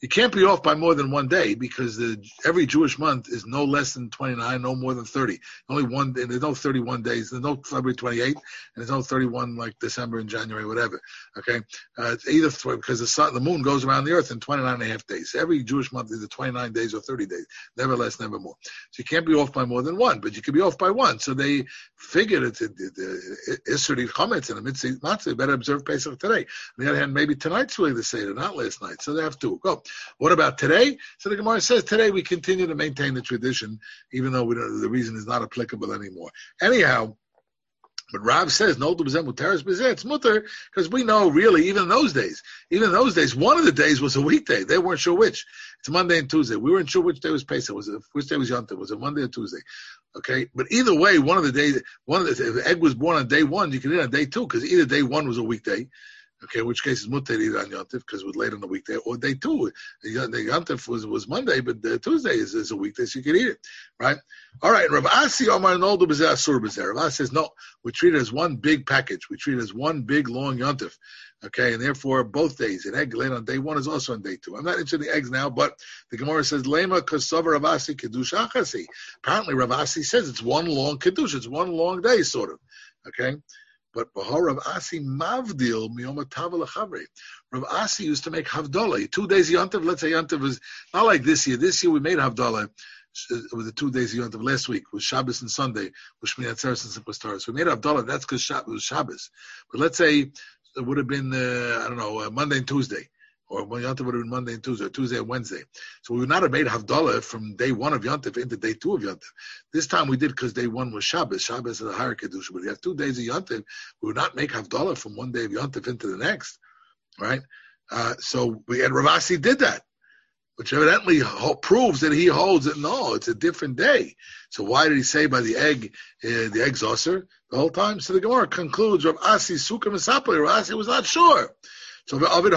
You can't be off by more than one day because the, every Jewish month is no less than twenty-nine, no more than thirty. Only one, and there's no thirty-one days. There's no February twenty-eighth, and there's no thirty-one like December and January, whatever. Okay, uh, it's either th- because the sun, the moon goes around the earth in twenty-nine and a half days. Every Jewish month is either twenty-nine days or thirty days. Never less, never more. So you can't be off by more than one, but you can be off by one. So they figured it's the Isser Chametz and the Mitzvah Matzah better observe Pesach today. On the other hand, maybe tonight's really the Seder, not last night. So they have to go. What about today? So the Gemara says today we continue to maintain the tradition, even though we don't, the reason is not applicable anymore. Anyhow, but Rav says no to bezem muteres bezeh. It's muter because we know really even in those days, even in those days, one of the days was a weekday. They weren't sure which. It's Monday and Tuesday. We weren't sure which day was Pesach. Was it which day was Yom Tov? Was it Monday or Tuesday? Okay, but either way, one of the days, one of the if the egg was born on day one, you can eat on day two because either day one was a weekday. Okay, in which case it's mutter either on Yom Tov because it was late on the weekday, or day two. The Yom Tov was, was Monday, but the Tuesday is, is a weekday, so you can eat it, right? All right, Rav Asi Omar Noldu B'Zeh Asur B'Zeh. Rav Asi says, no, we treat it as one big package. We treat it as one big, long Yom Tov, okay? And therefore, both days, an egg laid on day one is also on day two. I'm not interested in the eggs now, but the Gemara says, Lema Kosover Rav Asi Kiddush Achasi. Apparently, Rav Asi says it's one long Kiddush. It's one long day, sort of, okay? But Rav Asi Mavdil Miyom Tava L'Chavri. Rav Asi used to make Havdalah. Two days Yom Tov, let's say Yom Tov was not like this year. This year we made Havdalah. It was the two days Yom Tov last week was Shabbos and Sunday was Shmini Atzeres and Simchas Torah. So we made Havdalah. That's because it was Shabbos. But let's say it would have been uh, I don't know uh, Monday and Tuesday. Or when Yom Tov would have been Monday and Tuesday, or Tuesday and Wednesday. So we would not have made Havdalah from day one of Yom Tov into day two of Yom Tov. This time we did because day one was Shabbos. Shabbos is a higher Kedusha. But if you have two days of Yom Tov, we would not make Havdalah from one day of Yom Tov into the next. Right? Uh, so we and Rav Asi did that, which evidently ho- proves that he holds that no, it's a different day. So why did he say by the egg, uh, the egg's osir the whole time? So the Gemara concludes Rav Asi Sukkah Misapli. Rav Asi was not sure. So so he was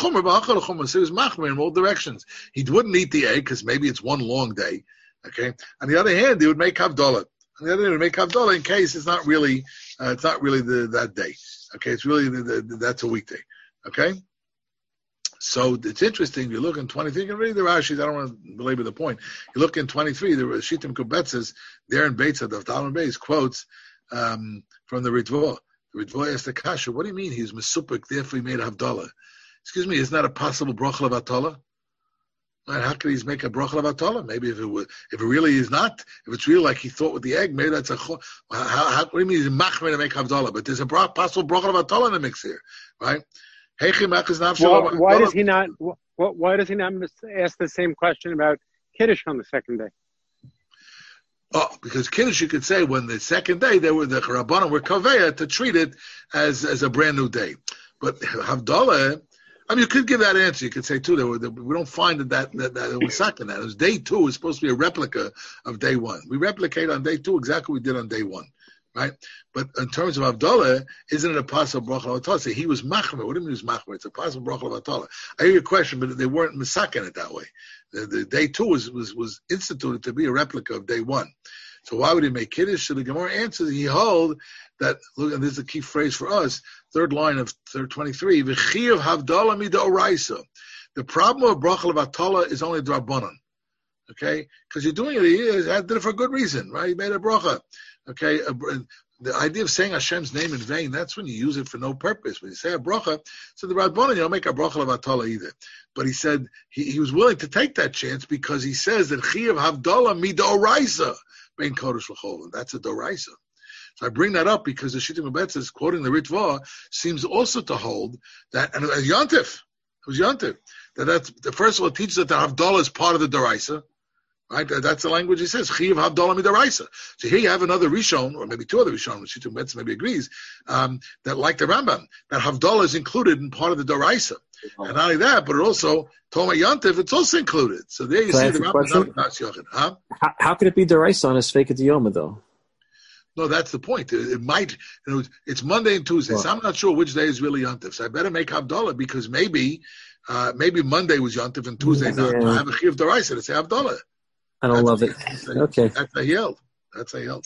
machmir in all directions. He wouldn't eat the egg because maybe it's one long day. Okay. On the other hand, he would make havdalah. On the other hand, he would make havdalah in case it's not really, uh, it's not really the, that day. Okay, it's really the, the, the, that's a weekday. Okay. So it's interesting. You look in twenty-three. You can read the Rashis. I don't want to belabor the point. You look in twenty-three. The Shittim Kubetzes there in Beitza, the Talmud Beis quotes um, from the Ritva. Ritva asked the Kasha, what do you mean he was Mesupik, therefore he made a Havdalah? Excuse me, isn't that a possible Brochel of Atala? Right, how could he make a Brochel of Atala? Maybe if it was, if it really is not, if it's real like he thought with the egg, maybe that's a, how, how, what do you mean he's Machmer to make Havdalah? But there's a bro- possible Brochel of Atala in the mix here, right? Well, why does he not, why does he not ask the same question about Kiddush on the second day? Oh, because Kiddush, you could say when the second day, they were the Rabbanan were kaveya to treat it as as a brand new day. But Havdalah, I mean, you could give that answer. You could say too, that we, that we don't find that that, that, that it was second. That it was day two is supposed to be a replica of day one. We replicate on day two exactly what we did on day one, right? But in terms of Havdalah, isn't it a possible brachal of Atala? Say he was machmer. What do you mean he was machmer? It's a possible brachal of Atala. I hear your question, but they weren't misaken it that way. The, the day two was, was was instituted to be a replica of day one. So why would he make Kiddush? So the Gemara answers, he held that, look, and this is a key phrase for us, third line of twenty-three, V'chiyav havdalah midoraisa. The problem of brachal of Atala is only drabanan. Okay? Because you're doing it, he did it for a good reason, right? He made a bracha. Okay? A, the idea of saying Hashem's name in vain, that's when you use it for no purpose. When you say a bracha, so the Rabbanan, you don't make a bracha of Atala either. But he said he, he was willing to take that chance because he says that Chiyav Havdalah midoraisa bein kodesh l'chol, and that's a doraisa. So I bring that up because the Shittim Ubetzes, quoting the Ritva, seems also to hold that, and as Yontif, it was Yontif, that that's, the first of all, it teaches that the Havdalah is part of the doraisa. Right, that's the language he says. Chiyav Havdalah midaraisa. So here you have another Rishon, or maybe two other Rishon, which Shittim Ubetzes maybe agrees, um, that like the Rambam, that Havdalah is included in part of the doraisa. Oh. And not only that, but it also Toma Yantiv, it's also included. So there you Can see the Rambam not Yochid. Huh? How, how could it be deraisa on a Sveika Diyoma though? No, that's the point. It, it might, you know, it's Monday and Tuesday, well, so I'm not sure which day is really Yantiv. So I better make Havdalah because maybe, uh, maybe Monday was Yantiv and Tuesday yeah. not. I have a Chiyav deraisa to say Havdalah. I don't that's love a, it. That's a, okay. That's a yelled. That's a yelled.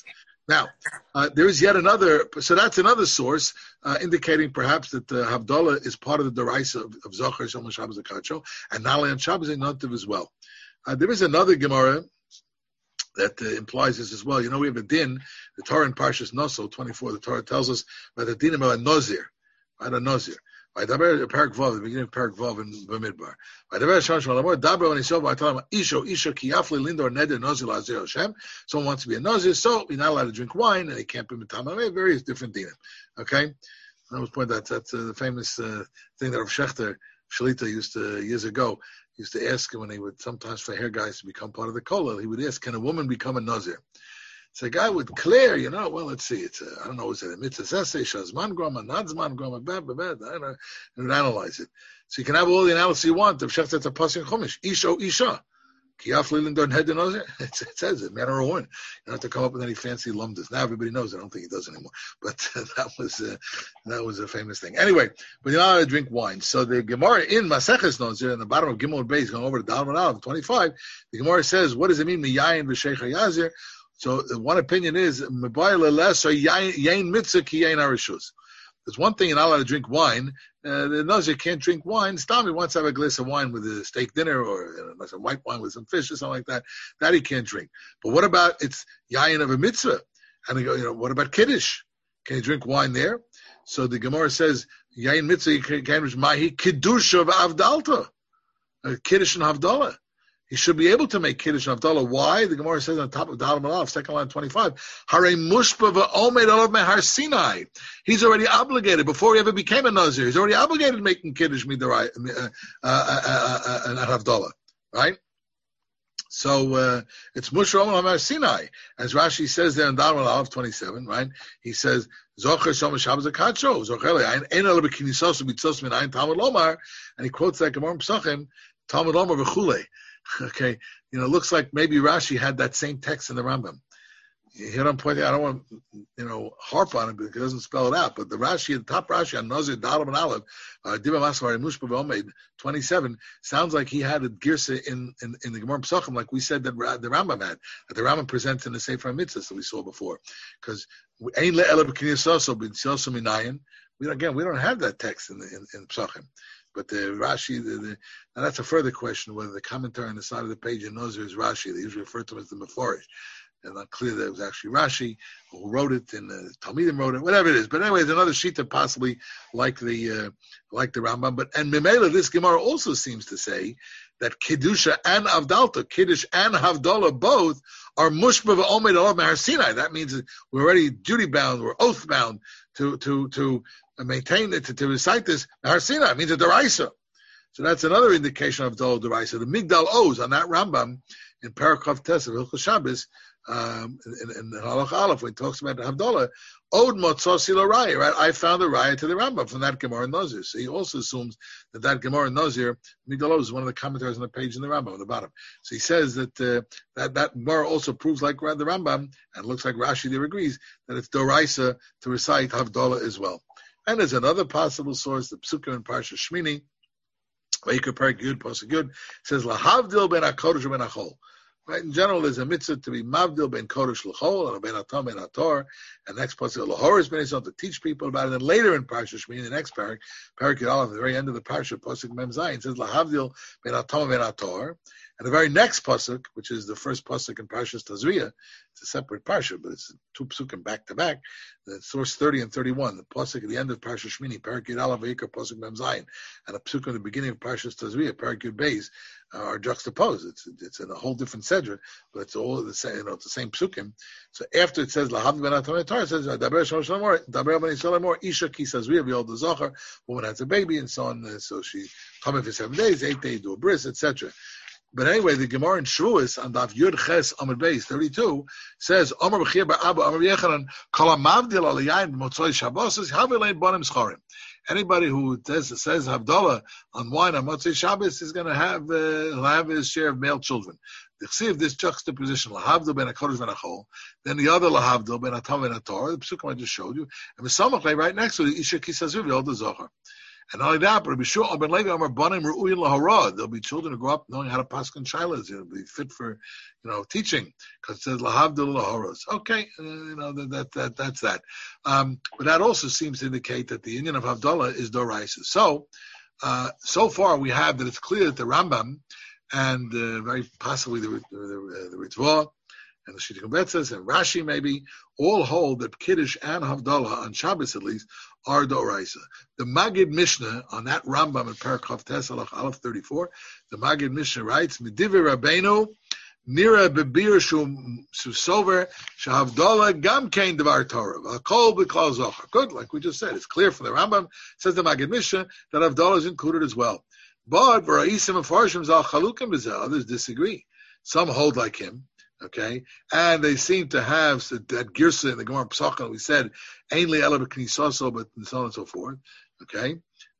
Now, uh, there is yet another, so that's another source uh, indicating perhaps that uh, Havdalah is part of the Deraisa of, of Zohar, Shom Shabbos Akacho, and Nali on Shabbos and Nontiv as well. Uh, there is another Gemara that uh, implies this as well. You know, we have a din, the Torah in Parshas Noso, twenty-four, the Torah tells us about the din of a Nozir, right, a Nozir. Vaydaber Parak Vav, the beginning of Parak Vav in Bamidbar. Vaydaber Shon Shmalamor Dabra when he saw Vaytalam Isho Isho Kiyafli Lindor Neder Nozir Lazir Hashem. Someone wants to be a Nozir, so he's not allowed to drink wine, and he can't be Mitamah. Various different dinim. Okay, I was pointing out that's uh, the famous uh, thing that Rav Shechter Shalita used to years ago used to ask him when he would sometimes for hair guys to become part of the kollel. He would ask, "Can a woman become a Nozir?" So a guy would clear, you know, well, let's see, it's a, I don't know, is it a mitzvah essay, shazman groma, not zman groma, bad, bad, bad, I don't know, and would analyze it. So you can have all the analysis you want. If Shech, that's a pasuk chumash, isha, isha, kiyaf lilindon head and it says it, man or a woman. You don't have to come up with any fancy lumdas. Now everybody knows. I don't think he does anymore. But uh, that was uh, that was a famous thing. Anyway, but you're not allowed to drink wine. So the Gemara in Maseches Nozir, in the bottom of Gimel Beis, going over to Dalman Aleph twenty-five, the Gemara says, what does it mean, miyayin v'sheich hayazir? So one opinion is There's one thing you're not allowed to drink wine. Uh, the Nazir can't drink wine. Stami wants to have a glass of wine with a steak dinner or you know, some white wine with some fish or something like that. That he can't drink. But what about it's yayin of a mitzvah? And you go, you know, what about kiddush? Can you drink wine there? So the Gemara says yayin mitzvah you can't drink mahi kiddush of avdalta, uh, kiddush and havdalah. He should be able to make Kiddush and Havdalah. Why? The Gemara says on top of Dalam Alaf, second line twenty-five, Hare Mushpa v'omed alav mehar Sinai. He's already obligated, before he ever became a Nazir, he's already obligated making Kiddush midarai, uh, uh, uh, uh, and Havdalah. Right? So, uh, it's Mushpa v'omed alav mehar Sinai. As Rashi says there in Dalam Alaf twenty-seven, right? He says, Zocher Shom Shabbos Akacho, Zocher Le'ayin, Ein ala b'kinisos u'bitzos min ayin Talmud Lomar, and he quotes that Gemara in Pesachim, Talmud Lomar v'chulei. Okay, you know, it looks like maybe Rashi had that same text in the Rambam. Here I'm pointing out, I don't want to, you know, harp on it because it doesn't spell it out, but the Rashi, the top Rashi on Nazir, Dalam and Aleph, uh, Diba Masvar, Mushpa V'omed, twenty-seven, sounds like he had a girsa in, in, in the Gemara Pesachim, like we said that the Rambam had, that the Rambam presents in the Sefer Mitzvahs that we saw before. Because, Ein le'ela b'kinyasoso b'nsioso minayin, we again, we don't have that text in, the, in, in Pesachim. But the Rashi, the, the, and that's a further question, whether the commentary on the side of the page in Nazir is Rashi. They usually refer to him as the Meforish. It's not clear that it was actually Rashi who wrote it, and uh, Talmidim wrote it, whatever it is. But anyway, there's another sheet that possibly like the uh, like the Rambam. But and Memela, this Gemara also seems to say that Kiddusha and Avdalta, Kiddush and Havdalah, both are Mushba v'omed alav mehar Sinai. That means that we're already duty bound, we're oath bound to to to maintain it, to, to recite this mehar Sinai. It means a deraisa. So that's another indication of Avdalah deraisa. The Migdal Oz on that Rambam in Parakov Tes of Hilchos Shabbos. Um, in, in, in Halach Aleph, when he talks about Havdalah, Od Motzosi L'Raya, right? I found a Raya to the Rambam from that Gemara Nazir. So he also assumes that that Gemara Nazir, Migdal is one of the commentaries on the page in the Rambam on the bottom. So he says that uh, that that Gemara also proves like the Rambam, and it looks like Rashi there agrees that it's Doraisa to recite Havdalah as well. And there's another possible source, the Psukim in Parsha Shmini, Vayikra Perek Yud Pasuk Yud, says Lahavdil ben HaKodesh ben HaChol. Right? In general, there's a mitzvah to be mavdil ben kodesh l'chol and ben atam ben ator. And next pasuk l'hor is ben yisrael to teach people about it. And later in Parsha Shmini, the next parak, parak Yud Aleph, at the very end of the Parsha, pasuk Mem Zayin, says lahavdil ben atam ben ator. And the very next pasuk, which is the first pasuk in Parshas Tazria, it's a separate parsha, but it's two pasukim back to back. The source thirty and thirty-one, the pasuk at the end of Parsha Shmini, parak Yud Aleph v'ikar pasuk Mem Zayin, and a pasuk in the beginning of Parshas Tazria, parak Yud Beis, are juxtaposed. It's it's in a whole different sedra, but it's all the same. You know, it's the same psukim. So after it says lahavdil ben atam ben ator, it says daber shlomo shlamor, daber ben yisrael lemor, isha ki sazria v'yol d'zocher, woman has a baby and so on. So she come for seven days, eight days do a bris, et cetera. But anyway, the Gemara in Shavuos on Daf Yud Ches Amud Beis thirty-two says, Omer b'chir ba'Abba Omer b'Yechanan kol ha'mavdil al yayin b'motzoi Shabbos says havelein bonim schorim. Anybody who says, says Havdalah on wine on Motzei Shabbos is going to have uh, have his share of male children. See if this juxtaposition, Lahavdil ben HaKodesh ben HaChol, then the other Lahavdil ben Atam ben Ator, the Psukim I just showed you, and the Samachlei right next to it, Isha Kisazuv Yod Zohar. And not only that, but there'll be children who grow up knowing how to paskin shilas. It'll be fit for, you know, teaching because it says lahavdil lahoros. Okay, uh, you know that, that that that's that. Um, but that also seems to indicate that the union of Havdalah is doraisa. So, uh, so far we have that it's clear that the Rambam and uh, very possibly the the, the, the Ritva and the Shittim Betzes and Rashi maybe all hold that Kiddush and Havdalah on Shabbos at least are doraisa. The Magid Mishnah on that Rambam in Perek Chav Tes Alach Aleph thirty-four, the Magid Mishnah writes, Medivi Rabbeinu Nira bebir shum susover shahavdalah gam kain devar Torah v'kol b'klal zochar. Good, like we just said, it's clear from the Rambam. It says the Magid Mishnah that Havdalah is included as well. But v'ra'isim afarshim zal chalukim b'zel. Others disagree. Some hold like him. Okay, and they seem to have that girsa in the Gemara Pesachah. We said ainly ela b'knisaso, but and so on and so forth. Okay,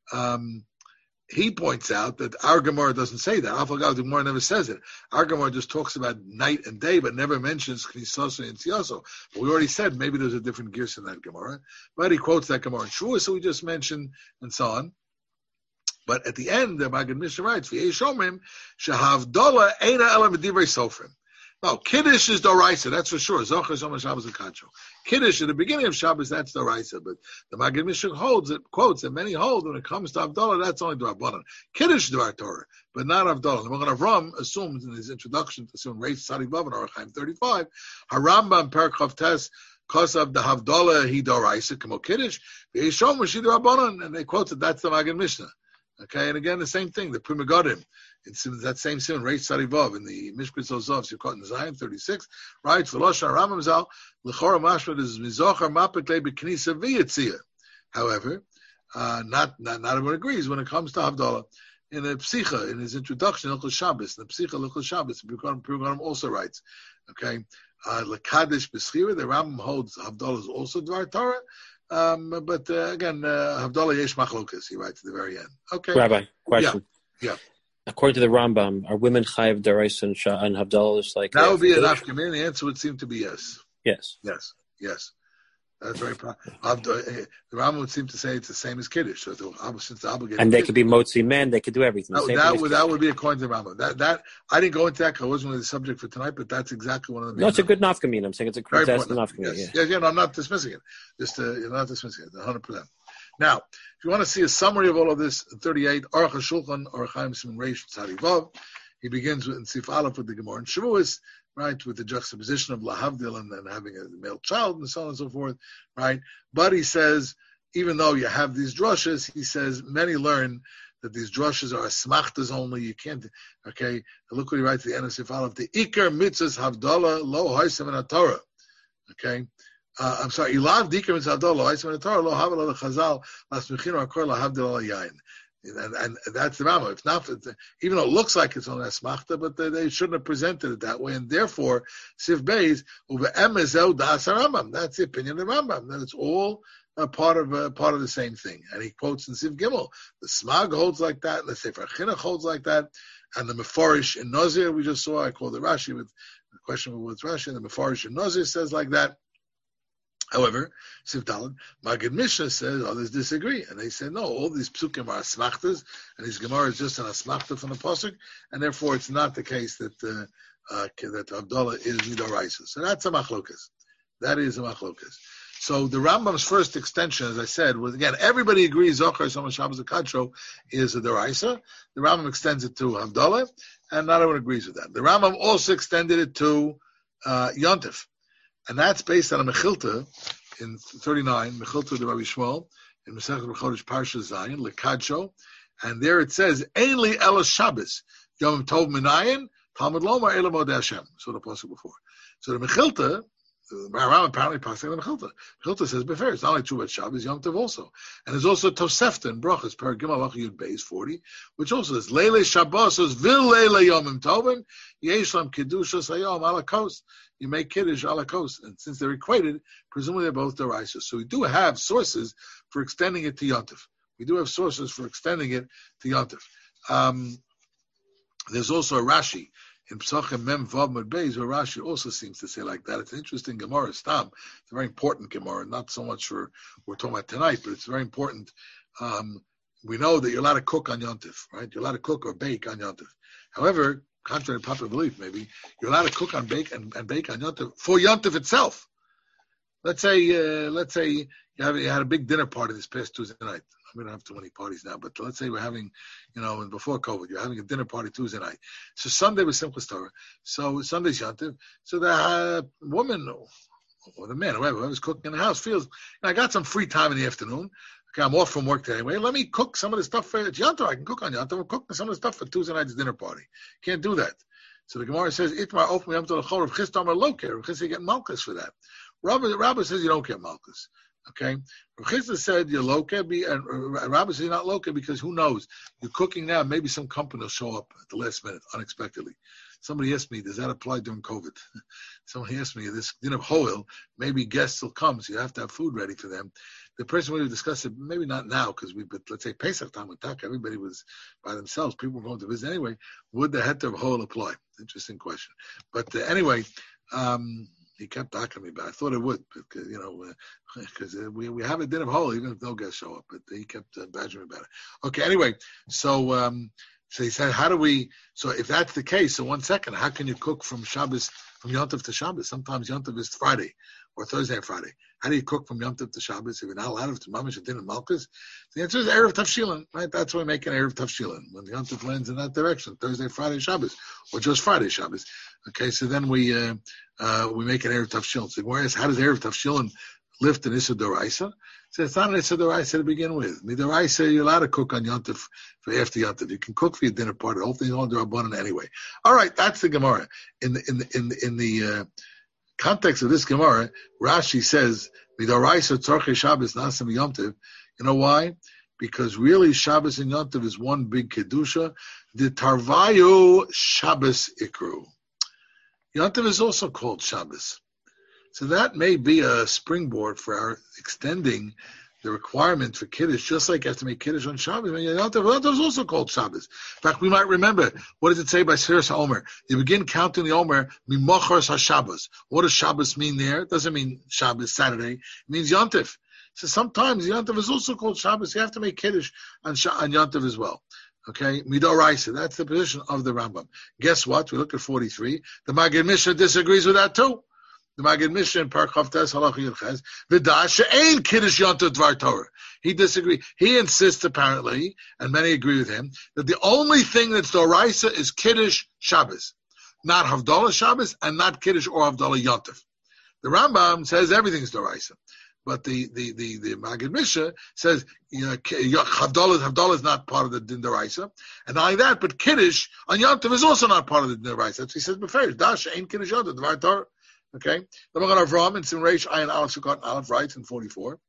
um, he points out that our Gemara doesn't say that. Alpha the Gemara never says it. Our Gemara just talks about night and day, but never mentions knisaso and tziaso. But we already said maybe there's a different girsa in that Gemara. But he quotes that Gemara in Shua, so we just mentioned and so on. But at the end, the Magid Mishnah writes, "V'yeshomim shahavdalah eina ela v'divrei sofrim." No, Kiddush is Doraisa, that's for sure. Zochar, Shoma, Shabbos, and Kacho. Kiddush, at the beginning of Shabbos, that's Doraisa. But the Magid Mishnah holds, it quotes, and many hold, when it comes to Havdalah, that's only Dvar Kiddush is Dvar Torah, but not Havdalah. The Magen Avram assumes in his introduction to Sun Reif Sadi Vav and Orachaim thirty-five, Harambam Perek Chav Tes, Kosav the Havdalah, he Doraisa, Kamo Kiddush, V'yeshom, Rashid Rabbanan, and they quote that that's the Magid Mishnah. Okay, and again, the same thing, the Pri Megadim. It's that same simon, Reish Tzadivov, in the Mishpritz Ozov, you're caught in Zion thirty-six, right? Velosh Rambam Zal, L'chora Mashma is Mizochar Mapekle B'Knisa V'Yitzia. However, uh, not, not not everyone agrees when it comes to Havdalah. In the Psicha, in his introduction, Hilchos Shabbos, in the Psicha, Hilchos Shabbos, Pri Megadim also writes, okay, uh, L'Kadesh B'Schira, the Rambam holds Havdalah is also Dvar Torah. Um, but uh, again, uh, Havdalah Yesh Machlokas, he writes at the very end. Okay. Rabbi, question. Yeah. yeah. According to the Rambam, are women chayav deraisa and, Shah, and Havdalah just like... That would be an afkamin. The answer would seem to be yes. Yes. Yes. Yes. That's very pro- the Rambam would seem to say it's the same as Kiddush. So the, since the obligated and they Kiddush, could be motzi men, they could do everything. That, that would that would be according to the Rambam. That that I didn't go into that because I wasn't really the subject for tonight, but that's exactly one of the main. No, it's a good nafkamin. I'm saying it's a very that's important. nafkamin. Yes. Yeah. yeah, yeah. No, I'm not dismissing it. Just uh, you're not dismissing it. one hundred percent. Now, if you want to see a summary of all of this, thirty-eight, Aruch HaShulchan, Orach Chaim Simon Reish Tzadivav, he begins with in Sif Aleph with the Gemara and Shavuos, right, with the juxtaposition of Lahavdil and then having a male child and so on and so forth, right? But he says, even though you have these drushes, he says, many learn that these drushes are asmachtas only, you can't, okay? Look what he writes at the end of Sif Aleph, the Iker Mitzvahs Havdalah Lo Haisem in Torah, okay? Uh, I'm sorry, Ilav Dikar Mitzvah Havdalah Lo Haisem in Torah Lo Havel Chazal Las Mechino Akor Lahavdil Yain. And, and that's the Rambam. It's not, even though it looks like it's on Asmachta, but they, they shouldn't have presented it that way. And therefore, Sif Beis, Uve'emezeu Das Rambam. That's the opinion of the Rambam. That it's all a part of a part of the same thing. And he quotes in Sif Gimel, the Smag holds like that, the Sefer Chinuch holds like that, and the Mefarish in Nazir we just saw. I called it Rashi with the question with Rashi. And the Mefarish in Nazir says like that. However, Sif Daled, Magid Mishnah says others disagree, and they say no, all these psukim are asmachtas, and these Gemara is just an asmachta from the pasuk, and therefore it's not the case that uh, uh, that Havdalah is midoraisa. So that's a machlokas. That is a machlokas. So the Rambam's first extension, as I said, was again everybody agrees Zochar Shoma Shabbos Akatro is a doraisa. The Rambam extends it to Havdalah, and not everyone agrees with that. The Rambam also extended it to uh, Yontif. And that's based on a Mechilta in thirty-nine, Mechilta de Rabbi Shmuel, in Masechet Chodesh Parsha Zayin, Lekadsho, and there it says, Ainli Elas Shabbos, Yom Tov Minayin, Talmud Lomar Elam Od Hashem. So the pasuk before. So the Mechilta, the Rambam apparently passing the Mechilta. Mechilta says, Befer, it's not only true about Shabbos, Yom Tov also. And there's also Tosefta in Brachas, Per Gimel Yud Beis forty, which also says, Leile Shabbos, says, Vil Leile Yomim Tovim, Yeshlam Kedushas Hayom Alakos. You make Kiddush ala kos, and since they're equated, presumably they're both deraisa. So we do have sources for extending it to Yontif. We do have sources for extending it to Yontif. Um, there's also a Rashi in Pesachim Mem Vav Mud Beis, where Rashi also seems to say like that. It's an interesting Gemara, Stam. It's a very important Gemara, not so much for we're talking about tonight, but it's very important. Um, we know that you're allowed to cook on Yontif, right? You're allowed to cook or bake on Yontif. However, contrary to popular belief, maybe, you're allowed to cook on bake and, and bake on Yontif for Yontif itself. Let's say, uh, let's say you, have, you had a big dinner party this past Tuesday night. We don't have too many parties now, but let's say we're having, you know, and before COVID, you're having a dinner party Tuesday night. So Sunday was Simchas Torah. So Sunday's Yontif. So the uh, woman or the man, whoever, whoever's cooking in the house feels, you know, I got some free time in the afternoon. Okay, I'm off from work today anyway. Let me cook some of the stuff for it's Yontif. I can cook on Yontif. I'm cooking some of the stuff for Tuesday night's dinner party. Can't do that. So the Gemara says, Itmar open Yom Tov l'chol Rav Chisda Amar lo ker. Rav Chisda get malchus for that. Rabbi, Rabbi says you don't get malchus. Okay, Rav Chisda said you're loka, and Rabbi says you're not loka because who knows? You're cooking now. Maybe some company will show up at the last minute unexpectedly. Somebody asked me, does that apply during COVID? Somebody asked me, this dinner of Hoel, maybe guests will come, so you have to have food ready for them. The person we discussed it, maybe not now, because we, but let's say Pesach time with Tak, everybody was by themselves. People were going to visit anyway. Would the heter of Hoel apply? Interesting question. But uh, anyway, um, he kept asking me, but I thought it would, because you know, because uh, we we have a din of Hoel, even if no guests show up. But he kept uh, badgering me about it. Okay, anyway, so um, so he said, how do we? So if that's the case, so one second, how can you cook from Shabbos, from Yom Tov to Shabbos? Sometimes Yom Tov is Friday or Thursday and Friday. How do you cook from Yom Tov to Shabbos if you're not allowed to mamish a din of Malchus? The answer is Erev Tavshilin, right? That's why we make an Erev Tavshilin when Yom Tov lands in that direction, Thursday, Friday, Shabbos, or just Friday, Shabbos. Okay, so then we uh, uh, we make an Erev Tavshilin. So the Gemara asks, how does Erev Tavshilin lift an Issa Doraisa? So it's not an Issa Doraisa to begin with. Midoraisa, you're allowed to cook on Yom Tov for after Yom Tov. You can cook for your dinner party. The whole thing is on D'Rabbanan anyway. All right, that's the Gemara. In the in the in the, in the uh, context of this Gemara, Rashi says, Midoraisa Tzorchei Shabbos Nasam Yom Tov. You know why? Because really Shabbos and Yom Tov is one big Kedusha. The Tarvayu Shabbos Ikru. Yom Tov is also called Shabbos. So that may be a springboard for our extending the requirement for Kiddush, just like you have to make Kiddush on Shabbos. Yom Tov is also called Shabbos. In fact, we might remember, what does it say by Sefiras HaOmer? You begin counting the Omer, Mimochos HaShabbos. What does Shabbos mean there? It doesn't mean Shabbos, Saturday. It means Yom Tov. So sometimes Yom Tov is also called Shabbos. You have to make Kiddush on, on Yom Tov as well. Okay, Midoraisa, that's the position of the Rambam. Guess what? We look at forty-three. The Maggid Mishnah disagrees with that too. The Maggid Mishnah in Parchav Tes Halacha Yilches V'da she'ein Kiddush Yom Tov Dvar Torah. He disagrees. He insists apparently, and many agree with him, that the only thing that's Doraisa is Kiddush Shabbos, not Havdalah Shabbos and not Kiddush or Havdalah Yom Tov. The Rambam says everything's Doraisa. But the the the, the Maggid Mishnah says you know, Havdalah, Havdalah is not part of the Din Doraisa, and not only that, but Kiddush on Yom Tov is also not part of the Din Doraisa. That's what he says before. Dash ain't Kiddush Yom Tov Dvar Torah. Okay, the Magen Avraham in Sim Reish Ayin Aleph Sukkot Aleph writes in forty-four.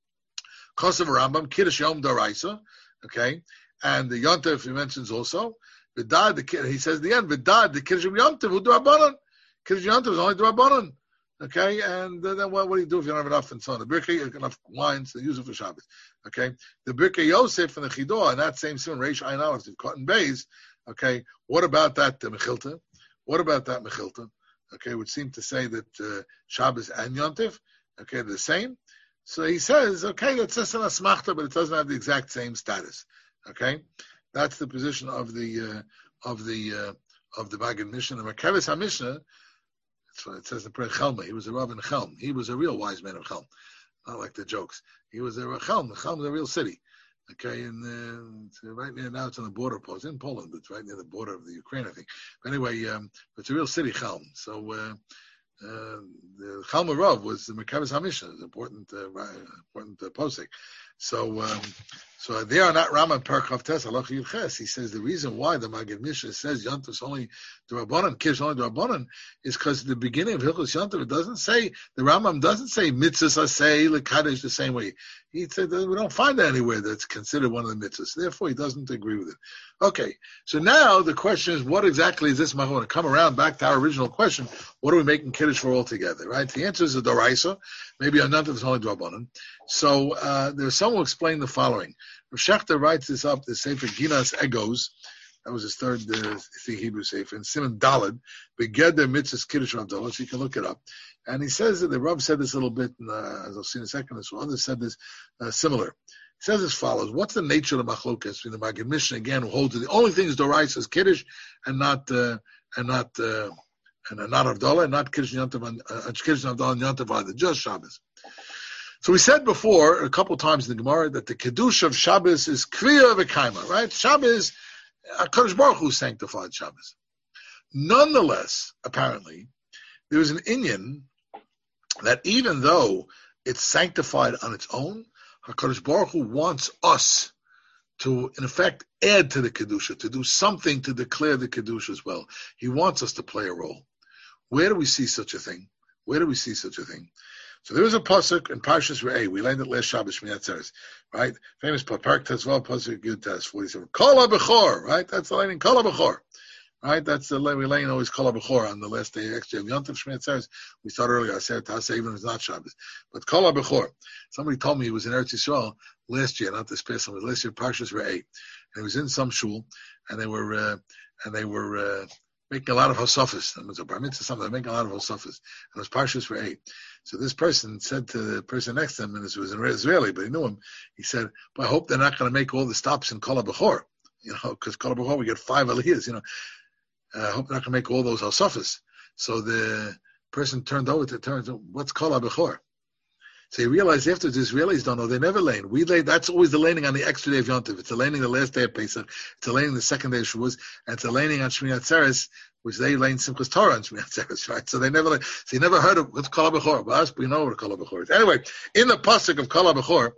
Kosav Rambam Kiddush Yom Doraisa. Okay, and the Yom Tov he mentions also. V'dad the he says at the end V'dad the Kiddush Yom Tov who D'Rabbanan. Kiddush Yom Tov is only D'Rabbanan. Okay, and then what, what do you do if you don't have enough and so on? The Birkei, enough wine, so use it for Shabbos. Okay, the Birkei Yosef and the Chidah, and that same soon, Reish Ayin Aleph, the cotton bays. Okay, what about that uh, Mechilta? What about that Mechilta? Okay, which seem to say that uh, Shabbos and Yom Tov, okay, they're the same. So he says, okay, that's just an asmachta, but it doesn't have the exact same status. Okay, that's the position of the uh, of the uh, of the Maggid Mishnah. The Merkavos HaMishnah. That's what it says in Perek Chelm. He was a Rav in Chelm. He was a real wise man of Chelm. Not like the jokes. He was a Chelm. Chelm is a real city. Okay, and uh, right near now it's on the border post in Poland, but it's right near the border of the Ukraine, I think. But anyway, um, it's a real city, Chelm. So uh, uh, the Chelm Rav was the Merkavos HaMishnah, an important, uh, important uh, posik. So, um, so they are not Rama Parchav Tes Halacha Yilches. He says the reason why the Maggid Mishnah says Yom Tov is only D'Rabbanan, Kiddush only D'Rabbanan, is because at the beginning of Hilchos Yom Tov it doesn't say, the Rambam doesn't say mitzvahs asay l'kadosh the same way. He said that we don't find that anywhere that's considered one of the mitzvahs. Therefore, he doesn't agree with it. Okay, so now the question is, what exactly is this? I want to come around back to our original question. What are we making Kiddush for altogether? Right? The answer is a Doraisa. Maybe on Yom Tov is only D'Rabbanan. So uh, there's someone who explained the following. Rav Shechter writes this up, the Sefer Ginas Egos. That was his third uh, Hebrew Sefer. And Simon Daled, Begeder Mitzvahs Kiddush Havdalah. So you can look it up. And he says that the Rav said this a little bit, and, uh, as I'll see in a second, so others said this uh, similar. says as follows: what's the nature of the machlokas? The Maggid Mishnah again holds the only thing is Doraisa is Kiddush and not uh, and not uh, and not Havdalah and not Kiddush Yantav and uh, Kiddush Havdalah and Yantav either, just Shabbos. So we said before a couple times in the Gemara that the Kiddush of Shabbos is Kriya V'Kaima, right? Shabbos, HaKadosh Baruch Hu sanctified Shabbos. Nonetheless, apparently, there is an inyan that even though it's sanctified on its own, HaKadosh Baruch Hu wants us to, in effect, add to the Kedusha, to do something to declare the Kedusha as well. He wants us to play a role. Where do we see such a thing? Where do we see such a thing? So there was a pasuk in Parshas Re'eh. We learned it last Shabbos, Shmini Atzeres, right? Famous Parak Tezvav, pasuk Yud Tes forty-seven. Kol HaBechor, right? That's the lighting. Kol HaBechor, right? That's the we learn always Kol HaBechor on the last day actually of Yom Tov Shmini Atzeres. We started earlier. I said Tasa even if it's not Shabbos, but Kol HaBechor. Somebody told me he was in Eretz Yisrael last year, not this past summer, last year Parshas Re'eh, and he was in some shul, and they were uh, and they were. Uh, making a lot of hosafas. It was a bar mitzvah, something, making a lot of hosafas. And it was Parshas Re'eh. So this person said to the person next to him, and this was an Israeli, but he knew him, he said, well, I hope they're not going to make all the stops in Kol HaBechor, you know, because Kol HaBechor, we get five aliyahs, you know. Uh, I hope they're not going to make all those hosafas. So the person turned over to, turned to, what's Kol HaBechor? So he realized after the Israelis don't know, they never lane. We lay, that's always the laning on the extra day of Yom Tov. It's the laning the last day of Pesach. It's the laning the second day of Shavuos. And it's the laning on Shmini Atzeres, which they lane Simchas Torah on Shmini Atzeres, right? So they never, so you never heard of what's Kol HaBechor. But us, we know what Kol HaBechor is. Anyway, in the pasuk of Kol HaBechor,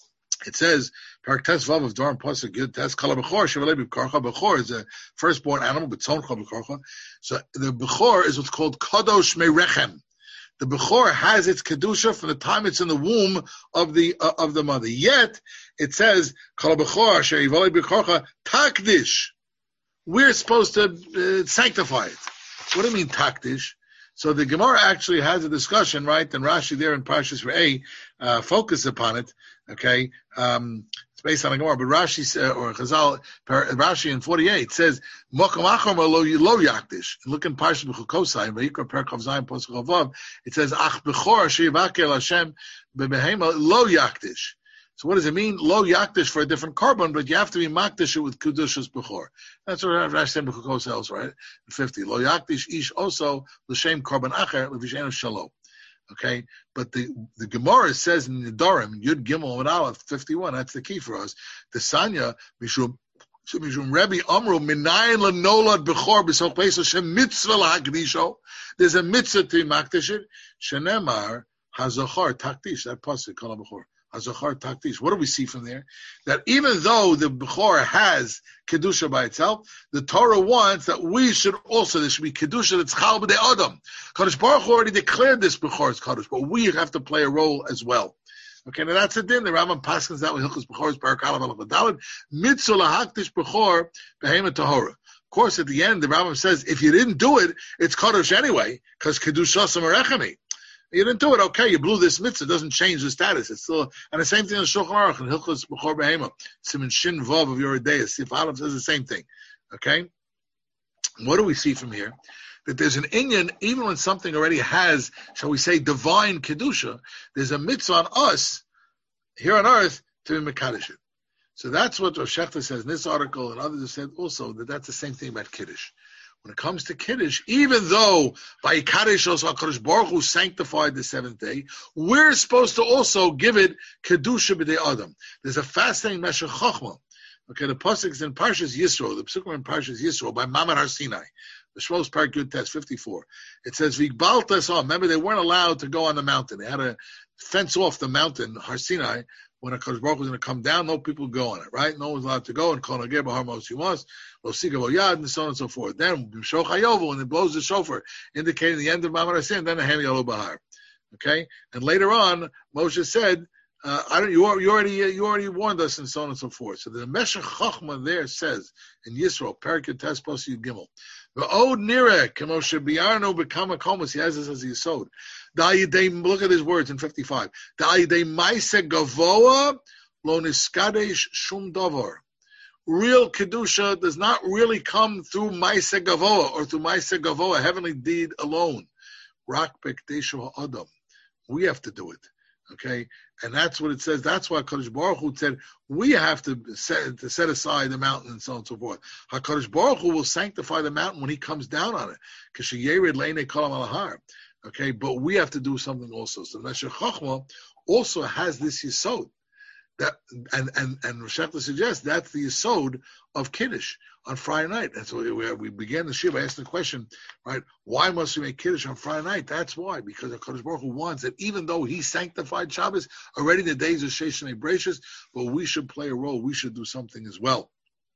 it says, Parak Tes Vav of Doram pasuk Yud Tes Kol HaBechor Shevalei B'Karcha. Bechor is a firstborn animal, B'Tzon Kol B'Karcha. So the Bechor is what's called Kadosh Merechem. The Bechor has its kedusha from the time it's in the womb of the uh, of the mother. Yet it says Kol Bechor Asher Yivolei B'Karcha Takdish. We're supposed to uh, sanctify it. What do you mean Takdish? So the Gemara actually has a discussion, right? And Rashi there in Parshas Re'eh uh, focuses upon it. Okay, um, it's based on the Gemara, but Rashi uh, or Chazal, Rashi in forty-eight says Mokom Achor lo lo yakdish. Look in Parshas Bechukosai and Vayikra Perkov Zayin Posuk Chavav. It says Ach Bechor Shivakel Hashem Bebehema lo yakdish. So what does it mean? Lo yakdish for a different carbon, but you have to be makdish it with kedushas bechor. That's what Rashi said in Bechukosai else, right? fifty. Lo yakdish ish also l'shem carbon acher l'vishenu shalom. Okay, but the, the Gemara says in the Dorim, Yud Gimel and Aleph, fifty-one, that's the key for us. The Sanya, Mishum, Mishum Rebbe Amru, Minayin Lanolad Bechor, B'Soch Pesach, Shem Mitzvah L'Hakdisho. There's a mitzvah to Makdish it. Shenemar, HaZachar Takdish, that pasuk, Kol HaBechor. HaZachar Takdish. What do we see from there? That even though the Bechor has Kedusha by itself, the Torah wants that we should also, there should be Kedusha that's Chal B'dei Adam. Kadosh Baruch Hu already declared this Bechor as Kadosh, but we have to play a role as well. Okay, now that's a din. The Rambam paskins that with Hilchos Bechor is Barak Alam Alam Adalad. Mitzvah L'Hakdish Bechor Behemoth Tahora. Of course, at the end, the Rambam says, if you didn't do it, it's Kadosh anyway, because Kedusha Samarechami. You didn't do it, okay, you blew this mitzvah, it doesn't change the status. It's still, and the same thing in Shulchan Aruch, and Hilchos Bechor Behema, Siman Shin Vav of Yoredeus, Sif Aleph says the same thing, okay? What do we see from here? That there's an inyan, even when something already has, shall we say, divine Kedusha, there's a mitzvah on us, here on earth, to be Mekadosh it. So that's what Rosh Shechter says in this article, and others have said also, that that's the same thing about Kiddush. When it comes to Kiddush, even though by Kaddish also HaKadosh Baruch Hu sanctified the seventh day, we're supposed to also give it Kedusha b'dei Adam. There's a fascinating Meshech Chochmah. Okay, the pasuk is in Parshas Yisro, the pasuk in Parshas Yisro by Mamad Har Sinai. The Shmos Parak Yud Tes fifty-four. It says, V'gbalta Esau. Remember, they weren't allowed to go on the mountain. They had to fence off the mountain, Har Sinai. When HaKadosh Baruch Hu was going to come down, no people go on it, right? No one's allowed to go, and Kol Nageh B'Har Mos Yumas, Lo Siga Yad, and so on and so forth. Then, B'Shoch HaYovel, when it blows the shofar, indicating the end of Mamad Har Sinai, then the Hem Yalo Bahar. Okay? And later on, Moshe said, uh, I don't, you, you already you already warned us, and so on and so forth. So the Meshech Chochmah there says, in Yisro, Parak Yud Tes Pasuk Yud Gimel, V'od nireh, K'moshe B'yarno B'kama Komos, he has this as a Yisod. Look at his words in fifty-five. Maise Gavoa lo niskadesh shum davar. Real Kedusha does not really come through Maise Gavoa or through Maise Gavoa, heavenly deed alone. Rak B'Kedeshu Ha'adam. We have to do it. Okay, and that's what it says. That's why HaKadosh Baruch Hu said we have to set to set aside the mountain and so on and so forth. HaKadosh Baruch Hu will sanctify the mountain when He comes down on it. Okay, but we have to do something also. So Meshech Chochmah also has this yesod. That and and and Rashekla suggests that's the yesod of Kiddush on Friday night. And so we, we began the shiur by asking the question, right? Why must we make Kiddush on Friday night? That's why, because HaKadosh Baruch Hu wants that even though He sanctified Shabbos already in the days of Sheish and Brachos, but we should play a role. We should do something as well.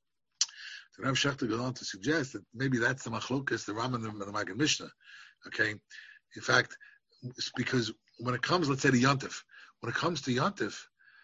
So Rav Shechter goes on to suggest that maybe that's the machlokas, the Rambam and the Maggid Mishnah. Okay, in fact, it's because when it comes, let's say to Yontif, when it comes to Yontif,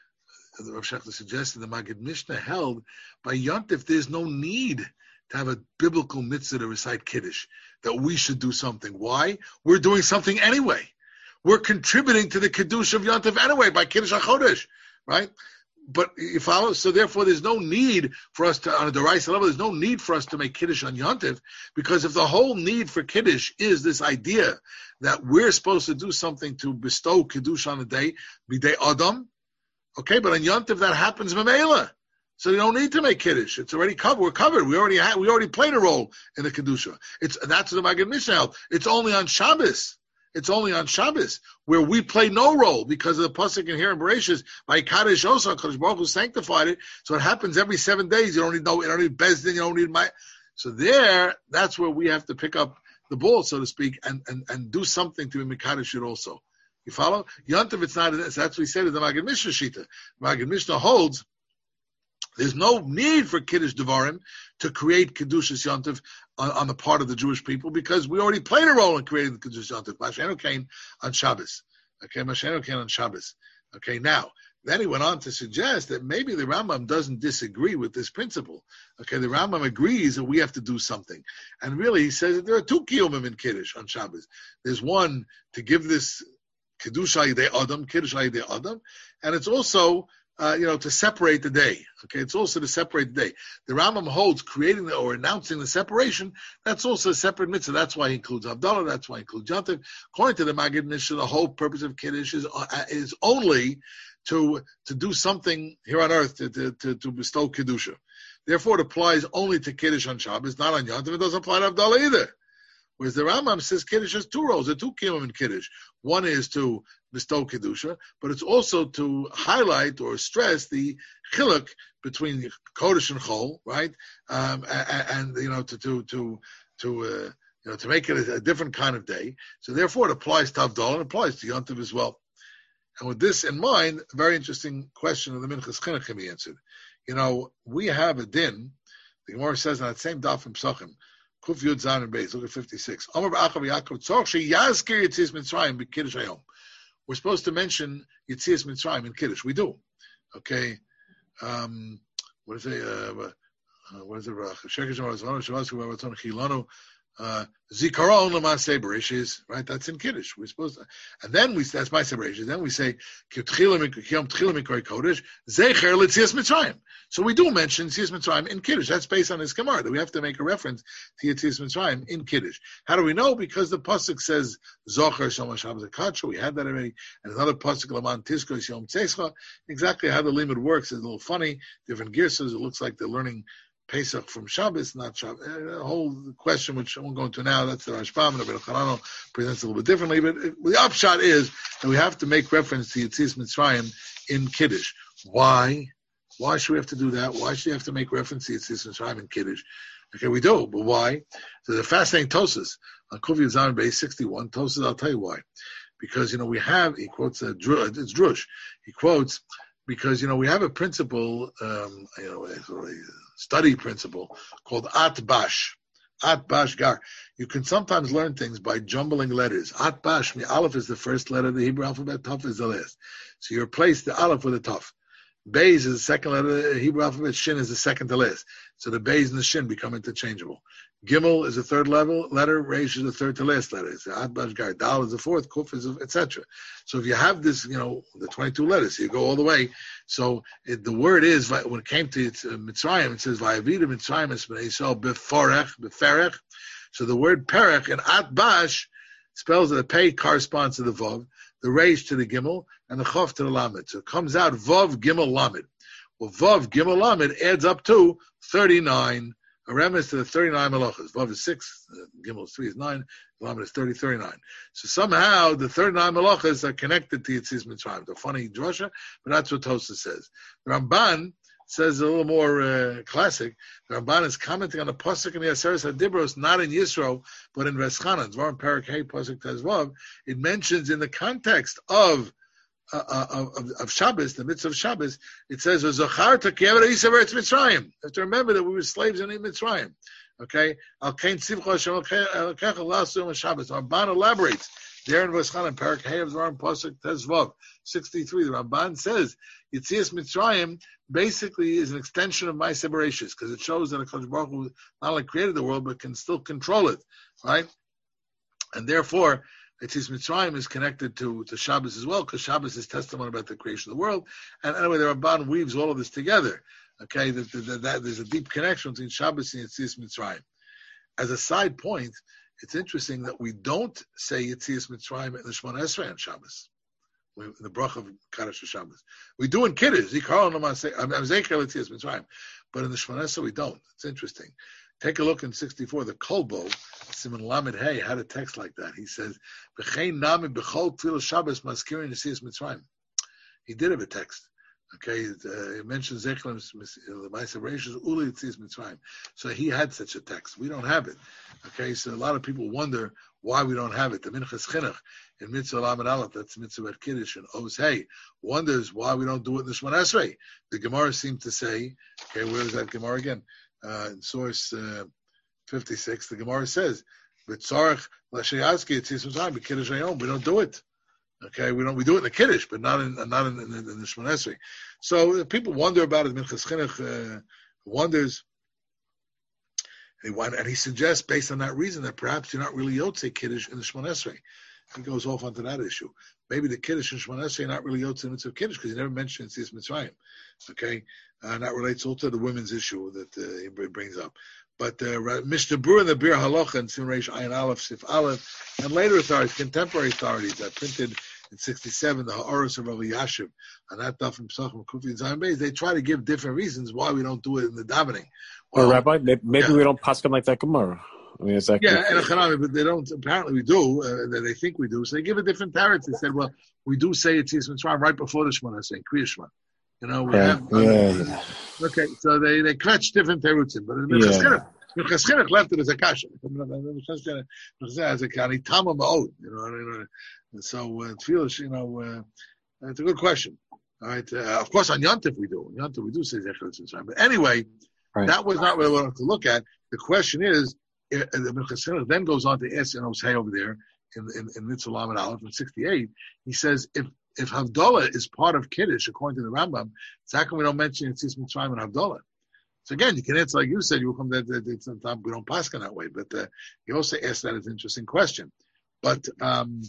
the Rav Shechter suggested the Maggid Mishnah held by Yontif, there's no need to have a biblical mitzvah to recite Kiddush, that we should do something. Why? We're doing something anyway. We're contributing to the Kiddush of Yontif anyway by Kiddush HaChodesh, right? But you follow? So therefore, there's no need for us to, on a Deraisa level, there's no need for us to make Kiddush on Yontif, because if the whole need for Kiddush is this idea that we're supposed to do something to bestow Kiddush on a day, B'dei Adam, okay, but on Yontif that happens Mamela. So you don't need to make Kiddush. It's already covered. We're covered. We already have, we already played a role in the Kedusha. It's, that's what the Maggid Mishnah held. It's only on Shabbos. It's only on Shabbos where we play no role because of the pasuk in here in Bereshis by Kaddish also. Kadosh Baruch Hu sanctified it, so it happens every seven days. You don't need no, you don't need Bezdin, you don't need my. So there, that's where we have to pick up the ball, so to speak, and and, and do something to be Mekadosh it also. You follow? Yontif, it's not. That's what we said in the Maggid Mishnah Shita. Maggid Mishnah holds there's no need for Kiddush Devarim to create Kedushas Yontif on, on the part of the Jewish people because we already played a role in creating the Kedushas Yontif. Mashenu Kain on Shabbos. Okay, Mashenu Kain on Shabbos. Okay, now, then he went on to suggest that maybe the Rambam doesn't disagree with this principle. Okay, the Rambam agrees that we have to do something. And really, he says that there are two kiyumim in Kiddush on Shabbos. There's one to give this Kiddush Ayidei Adam, Kiddush Ayidei Adam, and it's also Uh, you know, to separate the day. Okay, it's also to separate the day. The Rambam holds creating the, or announcing the separation, that's also a separate mitzvah. That's why he includes Havdalah, that's why he includes Yontif. According to the Maggid Mishnah, the whole purpose of Kiddush is, uh, is only to to do something here on earth, to, to, to, to bestow Kedusha. Therefore, it applies only to Kiddush on Shabbos, not on Yontif. It doesn't apply to Havdalah either. Whereas the Rambam says Kiddush has two roles, there are two kiyum in Kiddush. One is to bestow Kedusha, but it's also to highlight or stress the chiluk between Kodesh and Chol, right? Um, and, and, you know, to to to to uh, you know to make it a, a different kind of day. So therefore, it applies to Havdalah and it applies to Yontif as well. And with this in mind, a very interesting question of the Minchas Chinuch can be answered. You know, we have a din. The Gemara says on that same daf in Pesachim. Kuf Yud Zan and Beis, look at fifty-six. Amar b'Achav Yaakov tzorch sheyazkir Yitzias Mitzrayim b'Kiddush Hayom. We're supposed to mention Yitzias Mitzrayim in Kiddush. We do. Okay. Um, what is it? Uh, uh, what is it? Shekesh Marazvanu Shavasku Bavaton Chilanu Zikaron L'Maaseh Bereshis. Right. That's in Kiddush. We're supposed to, and then we that's my Bereshis. Then we say Kiyom Tchilim Mikroy Kodesh Zecher L'Yitzias Mitzrayim. So we do mention Yitzias Mitzrayim in Kiddush. That's based on this Gemara that we have to make a reference to Yitzias Mitzrayim in Kiddush. How do we know? Because the pasuk says Zocher Shom Shabbos Akadsha. We had that already. And another pasuk Laman Tizkos Yom Tzescha. Exactly how the limud works is a little funny. Different girsas. It looks like they're learning Pesach from Shabbos, not Shabbos. A whole question which I won't go into now. That's the Rashbam and the Rebbe Chananel presents a little bit differently. But it, the upshot is that we have to make reference to Yitzias Mitzrayim in Kiddush. Why? Why should we have to do that? Why should we have to make reference to Yitzias Mitzrayim in Kiddush? Okay, we do, but why? So the fascinating Tosas on Kuf Yud Zayin Beis sixty-one. Tosas, I'll tell you why. Because you know we have he quotes a it's Drush. He quotes because you know we have a principle, um, you know, a study principle called Atbash. Atbash Gar. You can sometimes learn things by jumbling letters. Atbash, the Aleph is the first letter of the Hebrew alphabet. Taf is the last. So you replace the Aleph with a Taf. Beis is the second letter of the Hebrew alphabet. Shin is the second to last. So the Beis and the Shin become interchangeable. Gimel is the third level letter. Reish is the third to last letter. It's the Atbash Gar. Dal is the fourth. Kuf is et cetera. So if you have this, you know, the twenty-two letters, you go all the way. So it, the word is when it came to uh, Mitzrayim, it says Vayavida Mitzrayim es bnei Yisrael beforech beferech. So the word perech and Atbash spells that the pei corresponds to the vav. the Reish to the Gimel, and the Chof to the Lamed. So it comes out Vav Gimel Lamed. Well, Vav Gimel Lamed adds up to thirty-nine. A remes to the thirty-nine malachas. Vav is six, uh, Gimel is three is nine, Lamed is thirty, thirty-nine. So somehow the thirty-nine malachas are connected to Yetzias Mitzrayim. It's a funny drasha, but that's what Tosfos says. The Ramban says a little more uh, classic. The Ramban is commenting on the pasuk in the Aseret HaDibros, not in Yisro, but in Veschanan. Dvarim Perek Hey pasuk Tezvav. It mentions in the context of uh, of, of, of Shabbos, the mitzvah of Shabbos, it says, "V'zacharta ki eved Esav Eretz Mitzrayim." You have to remember that we were slaves in Mitzrayim. Okay, Al Kain Tzivcha Hashem Elokecha L'Asur Yom Shabbos. Ramban elaborates there in Veschanan Perek Hey of Dvarim pasuk Tezvav sixty-three. The Ramban says Yetzias Mitzrayim basically is an extension of Ma'aseh Bereishis, because it shows that HaKadosh Baruch Hu not only created the world, but can still control it, right? And therefore, Yetzias Mitzrayim is connected to, to Shabbos as well, because Shabbos is testimony about the creation of the world. And anyway, the Ramban weaves all of this together, okay? That, that, that there's a deep connection between Shabbos and Yetzias Mitzrayim. As a side point, it's interesting that we don't say Yetzias Mitzrayim in the Shemona Esrei on Shabbos. In the bracha of Kaddish Shabbos, we do in Kiddush. But in the Shemona Esrei we don't. It's interesting. Take a look in sixty-four. The Kolbo, Simon Lamed Hey, had a text like that. He says, "B'chein nami b'chol tefillah Shabbos maskirin Yetzias Mitzrayim." He did have a text. Okay, uh, he mentions Zechlim the Ma'aseh Bereishis Uli Yetzias Mitzrayim. So he had such a text. We don't have it. Okay, so a lot of people wonder why we don't have it. The Minchas Chinuch in Mitzvah Lamed Aleph, that's Mitzvah Kiddush, and Oz Hey wonders why we don't do it in the Shemona Esrei. The Gemara seemed to say, okay, where is that Gemara again? Uh, in source uh, fifty-six, the Gemara says, "V'tzarich l'sheyazki Yetzias Mitzrayim b'Kiddush Hayom." We don't do it. Okay, we don't. We do it in the Kiddush, but not in not in, in, in the Shemona Esrei. So uh, people wonder about it. Minchas Chinuch uh, wonders. And he, and he suggests, based on that reason, that perhaps you're not really Yotzei Kiddush in the Shemona Esrei. He goes off onto that issue. Maybe the Kiddush in Shemona Esrei are not really Yotzei in the mitzvah of Kiddush, because he never mentioned Yetzias Mitzrayim. Okay, and that relates also to the women's issue that uh, he brings up. But uh, Mishnah Berurah and the Bir Halacha and Simon Reish Ayin Aleph Sif Aleph, and later authorities, contemporary authorities that printed in sixty-seven, the Ha'aros of Rav Yashiv, and that stuff from Pesachim Kufi and Zion Beis, they try to give different reasons why we don't do it in the davening. Well, or Rabbi, maybe, maybe yeah. we don't paskin like that Gemara. I mean, it's like yeah, and a Chanami, but they don't. Apparently, we do. Uh, they think we do. So they give a different tarot. They said, "Well, we do say it's Yetzias Mitzrayim right before the Shemona Esrei, Kriya Shema." You know, we yeah. have. Uh, yeah. Okay, so they they catch different terutzim, but in the Minchas Chinuch left it as a kasha. As a kani tama ma'od. You know, and so uh, Tfilah, you know, uh, it's a good question. All right, uh, of course on Yontif we do. On Yontif we do say Zecher Mitzrayim, but anyway. Right. That was not what I wanted to look at. The question is, uh, the Minchas Chinuch then goes on to ask, and I'll say over there in in, in Mitzvah Lamed Aleph in sixty-eight, he says if if Havdalah is part of Kiddush according to the Rambam, it's how come we don't mention Yetzias Mitzrayim and Havdalah? So again, you can answer like you said. You come that that sometimes we don't pass in that way, but uh, he also asked that as an interesting question. But um,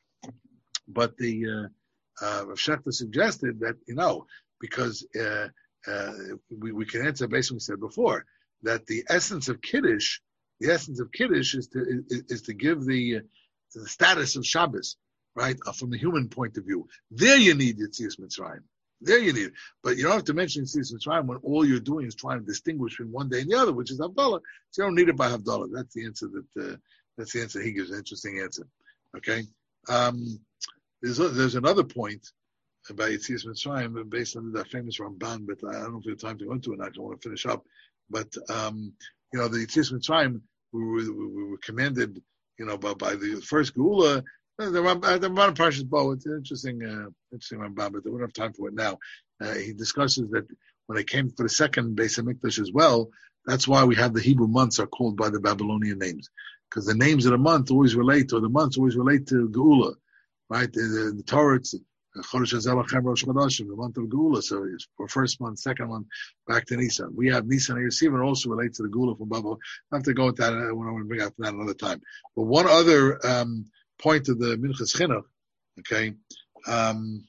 but the uh, uh, Rav Shechter suggested that you know because. Uh, Uh, we, we can answer based on what we said before, that the essence of Kiddush, the essence of Kiddush is to is, is to give the, uh, the status of Shabbos, right, uh, from the human point of view. There you need Yetzias Mitzrayim. There you need it. But you don't have to mention Yetzias Mitzrayim when all you're doing is trying to distinguish between one day and the other, which is Havdalah. So you don't need it by Havdalah. That's the answer that uh, that's the answer he gives. An interesting answer. Okay. Um, there's a, there's another point about Yetzias Mitzrayim based on that famous Ramban, but I don't know if we have time to go into it. I don't want to finish up. But, um, you know, the Yetzias Mitzrayim, we were, we were commanded, you know, by, by the first Geula, the Ramban, the Ramban Parshas Bo. It's an interesting, uh, interesting Ramban, but we don't have time for it now. Uh, he discusses that when they came for the second Beis HaMikdash as well, that's why we have the Hebrew months are called by the Babylonian names. Because the names of the month always relate, or the months always relate to Geula, right? The, the, the Torah, it's, Chodesh Hazelachem Rosh Chodashim, the month of Geula. So it's for first month, second month, back to Nisan. We have Nisan and Yisivan also relate to the Geula from Babel. I have to go into that. I want to bring up that another time. But one other um, point of the Minchas Chinuch, okay, um,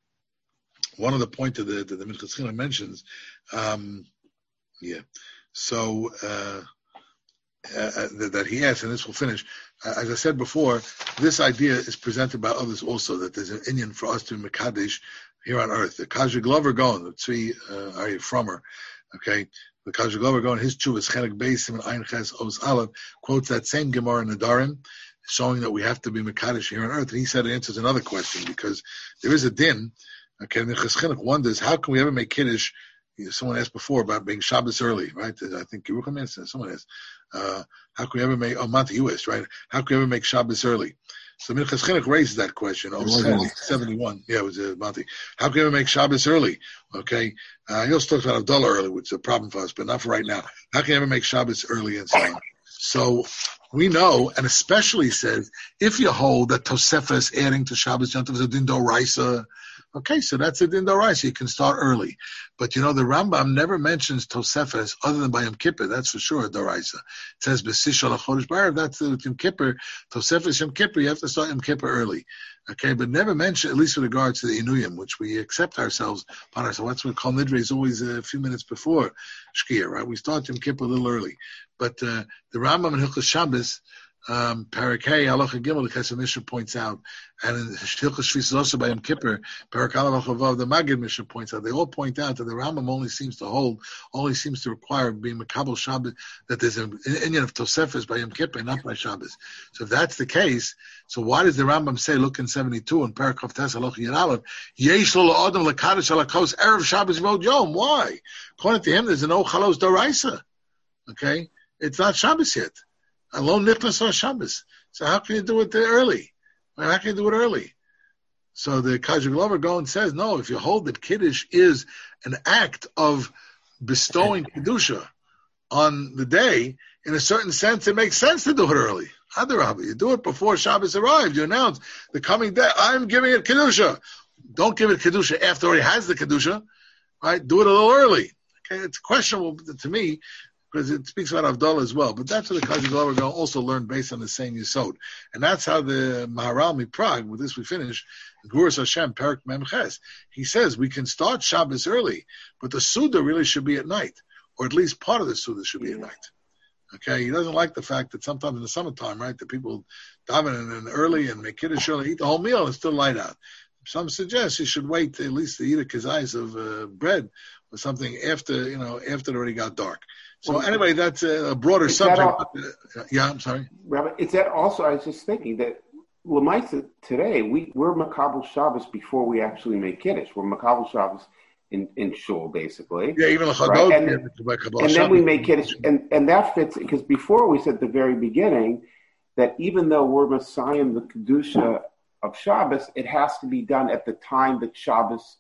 one of the points of the that the Minchas Chinuch mentions, um, yeah. So uh, uh, that, that he asks, and this will finish. as I said before, this idea is presented by others also, that there's an Indian for us to be Mekadesh here on earth. The Kaja Glover Gaon, the Tzvi uh, Ari Frommer, okay, the Kaja Glover Gaon, his Chuvas Chelik Beisim and Ein Ches Os Aleph quotes that same Gemara in Nedarim, showing that we have to be Mekadesh here on earth. And he said it answers another question, because there is a din. Okay, Minchas Chinuch wonders, how can we ever make Kiddush? Someone asked before about being Shabbos early, right? I think Yerucham asked, someone asked, uh, how can we ever make, oh, Monty, you asked, right? How can we ever make Shabbos early? So Minchas Chinuch raises that question. Oh, seventy-one. Yeah, it was uh, Monty. How can we ever make Shabbos early? Okay. Uh, he also talks about Avdallah early, which is a problem for us, but not for right now. How can you ever make Shabbos early and so on? So we know, and especially says, if you hold that Tosefes adding to Shabbos Yom Tov is a din d'oraisa, okay, so that's a din d'oraisa. You can start early. But you know, the Rambam never mentions Tosefes other than by Yom Kippur. That's for sure a d'oraisa. It says B'sish al Chodesh B'Arav. That's the Yom Kippur. Tosefes Yom Kippur. You have to start Yom Kippur early. Okay, but never mention, at least with regards to the Inuyim, which we accept ourselves upon ourselves. That's what Kol Nidre is always a few minutes before Shkia, right? We start Yom Kippur a little early. But uh, the Rambam in Hilchos Shabbos, um, Parakei Halacha Gimel, the Kesef Mishnah points out, and in Hilchos Shvis also by Yom Kippur, Parak Halacha Vav, the Magid Mishnah points out. They all point out that the Rambam only seems to hold, only seems to require being Makabel Shabbos, that there's an Indian of Tosefes by Yom Kippur, not by Shabbos. So if that's the case, so why does the Rambam say, look in seventy-two, in Parak Tes Halacha Yud Aleph, Yesh lo la'adam lekadosh alakos erev Shabbos v'od yom? Why? According to him, there's an O Chalos d'oraisa. Okay? It's not Shabbos yet. Alone nichnas on Shabbos. So how can you do it early? How can you do it early? So the Kaja Glover Gaon says, no, if you hold that Kiddush is an act of bestowing Kedusha on the day, in a certain sense, it makes sense to do it early. Adarabah, you do it before Shabbos arrives. You announce the coming day, I'm giving it Kedusha. Don't give it Kedusha after it already has the Kedusha. Right? Do it a little early. Okay, it's questionable to me, because it speaks about Avdallah as well. But that's what the Kaja Glover Gaon also learned based on the same Yisod. And that's how the Maharal Miprag, with this we finish, Guras Hashem, Perak Memches, he says we can start Shabbos early, but the Suda really should be at night, or at least part of the Suda should be yeah. at night. Okay, he doesn't like the fact that sometimes in the summertime, right, the people daven in early and make Kiddush early, eat the whole meal, and it's still light out. Some suggest you should wait at least to eat a kazayas of uh, bread or something after, you know, after it already got dark. So well, anyway, that's a broader subject. All, yeah, I'm sorry. Rabbi, it's that also, I was just thinking that Lamaisa today, we, we're Makabel Shabbos before we actually make Kiddush. We're Makabel Shabbos in, in Shul, basically. Yeah, even the right? And, and then we make Kiddush. And, and that fits, because before we said at the very beginning that even though we're Messiah the Kedusha of Shabbos, it has to be done at the time that Shabbos.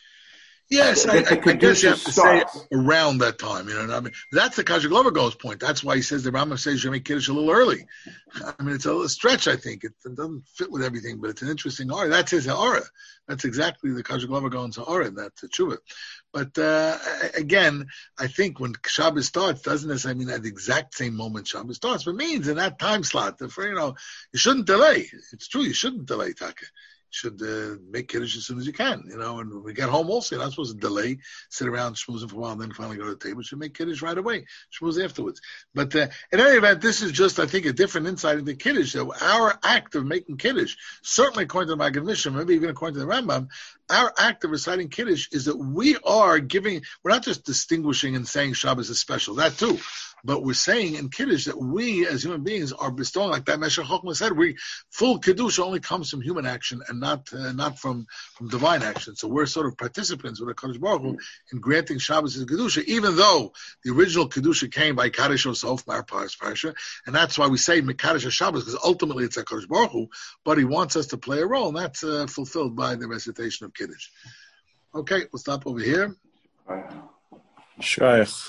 Yes, I, I, I guess you have to starts. say around that time. You know what I mean? That's the Kaja Glover Gaon's point. That's why he says the Rambam says you make Kiddush a little early. I mean, it's a little stretch, I think. It, it doesn't fit with everything, but it's an interesting aura. That's his aura. That's exactly the Kaja Glover Gaon's aura, that's the tshuva. But uh, again, I think when Shabbos starts, doesn't necessarily mean at the exact same moment Shabbos starts, but means in that time slot. For, you know, you shouldn't delay. It's true, you shouldn't delay, Taka. Should uh, make Kiddush as soon as you can, you know, and when we get home also, you're not supposed to delay, sit around schmoozing for a while, and then finally go to the table. You should make Kiddush right away, schmooze afterwards. But uh, in any event, this is just, I think, a different insight into Kiddush. So our act of making Kiddush, certainly according to the Maggid Mishnah, maybe even according to the Rambam, our act of reciting Kiddush is that we are giving, we're not just distinguishing and saying Shabbos is special, that too. But we're saying in Kiddush that we, as human beings, are bestowing, like that Meshech Chochmah said, we full Kiddush only comes from human action and not uh, not from, from divine action. So we're sort of participants with HaKadosh Baruch Hu in granting Shabbos as Kedusha, even though the original Kedusha came by Kaddish Osof, Mar Paras Parsha, and that's why we say Mekadosh Shabbos, because ultimately it's HaKadosh Baruch Hu, but he wants us to play a role, and that's uh, fulfilled by the recitation of Kiddush. Okay, we'll stop over here. Shreich.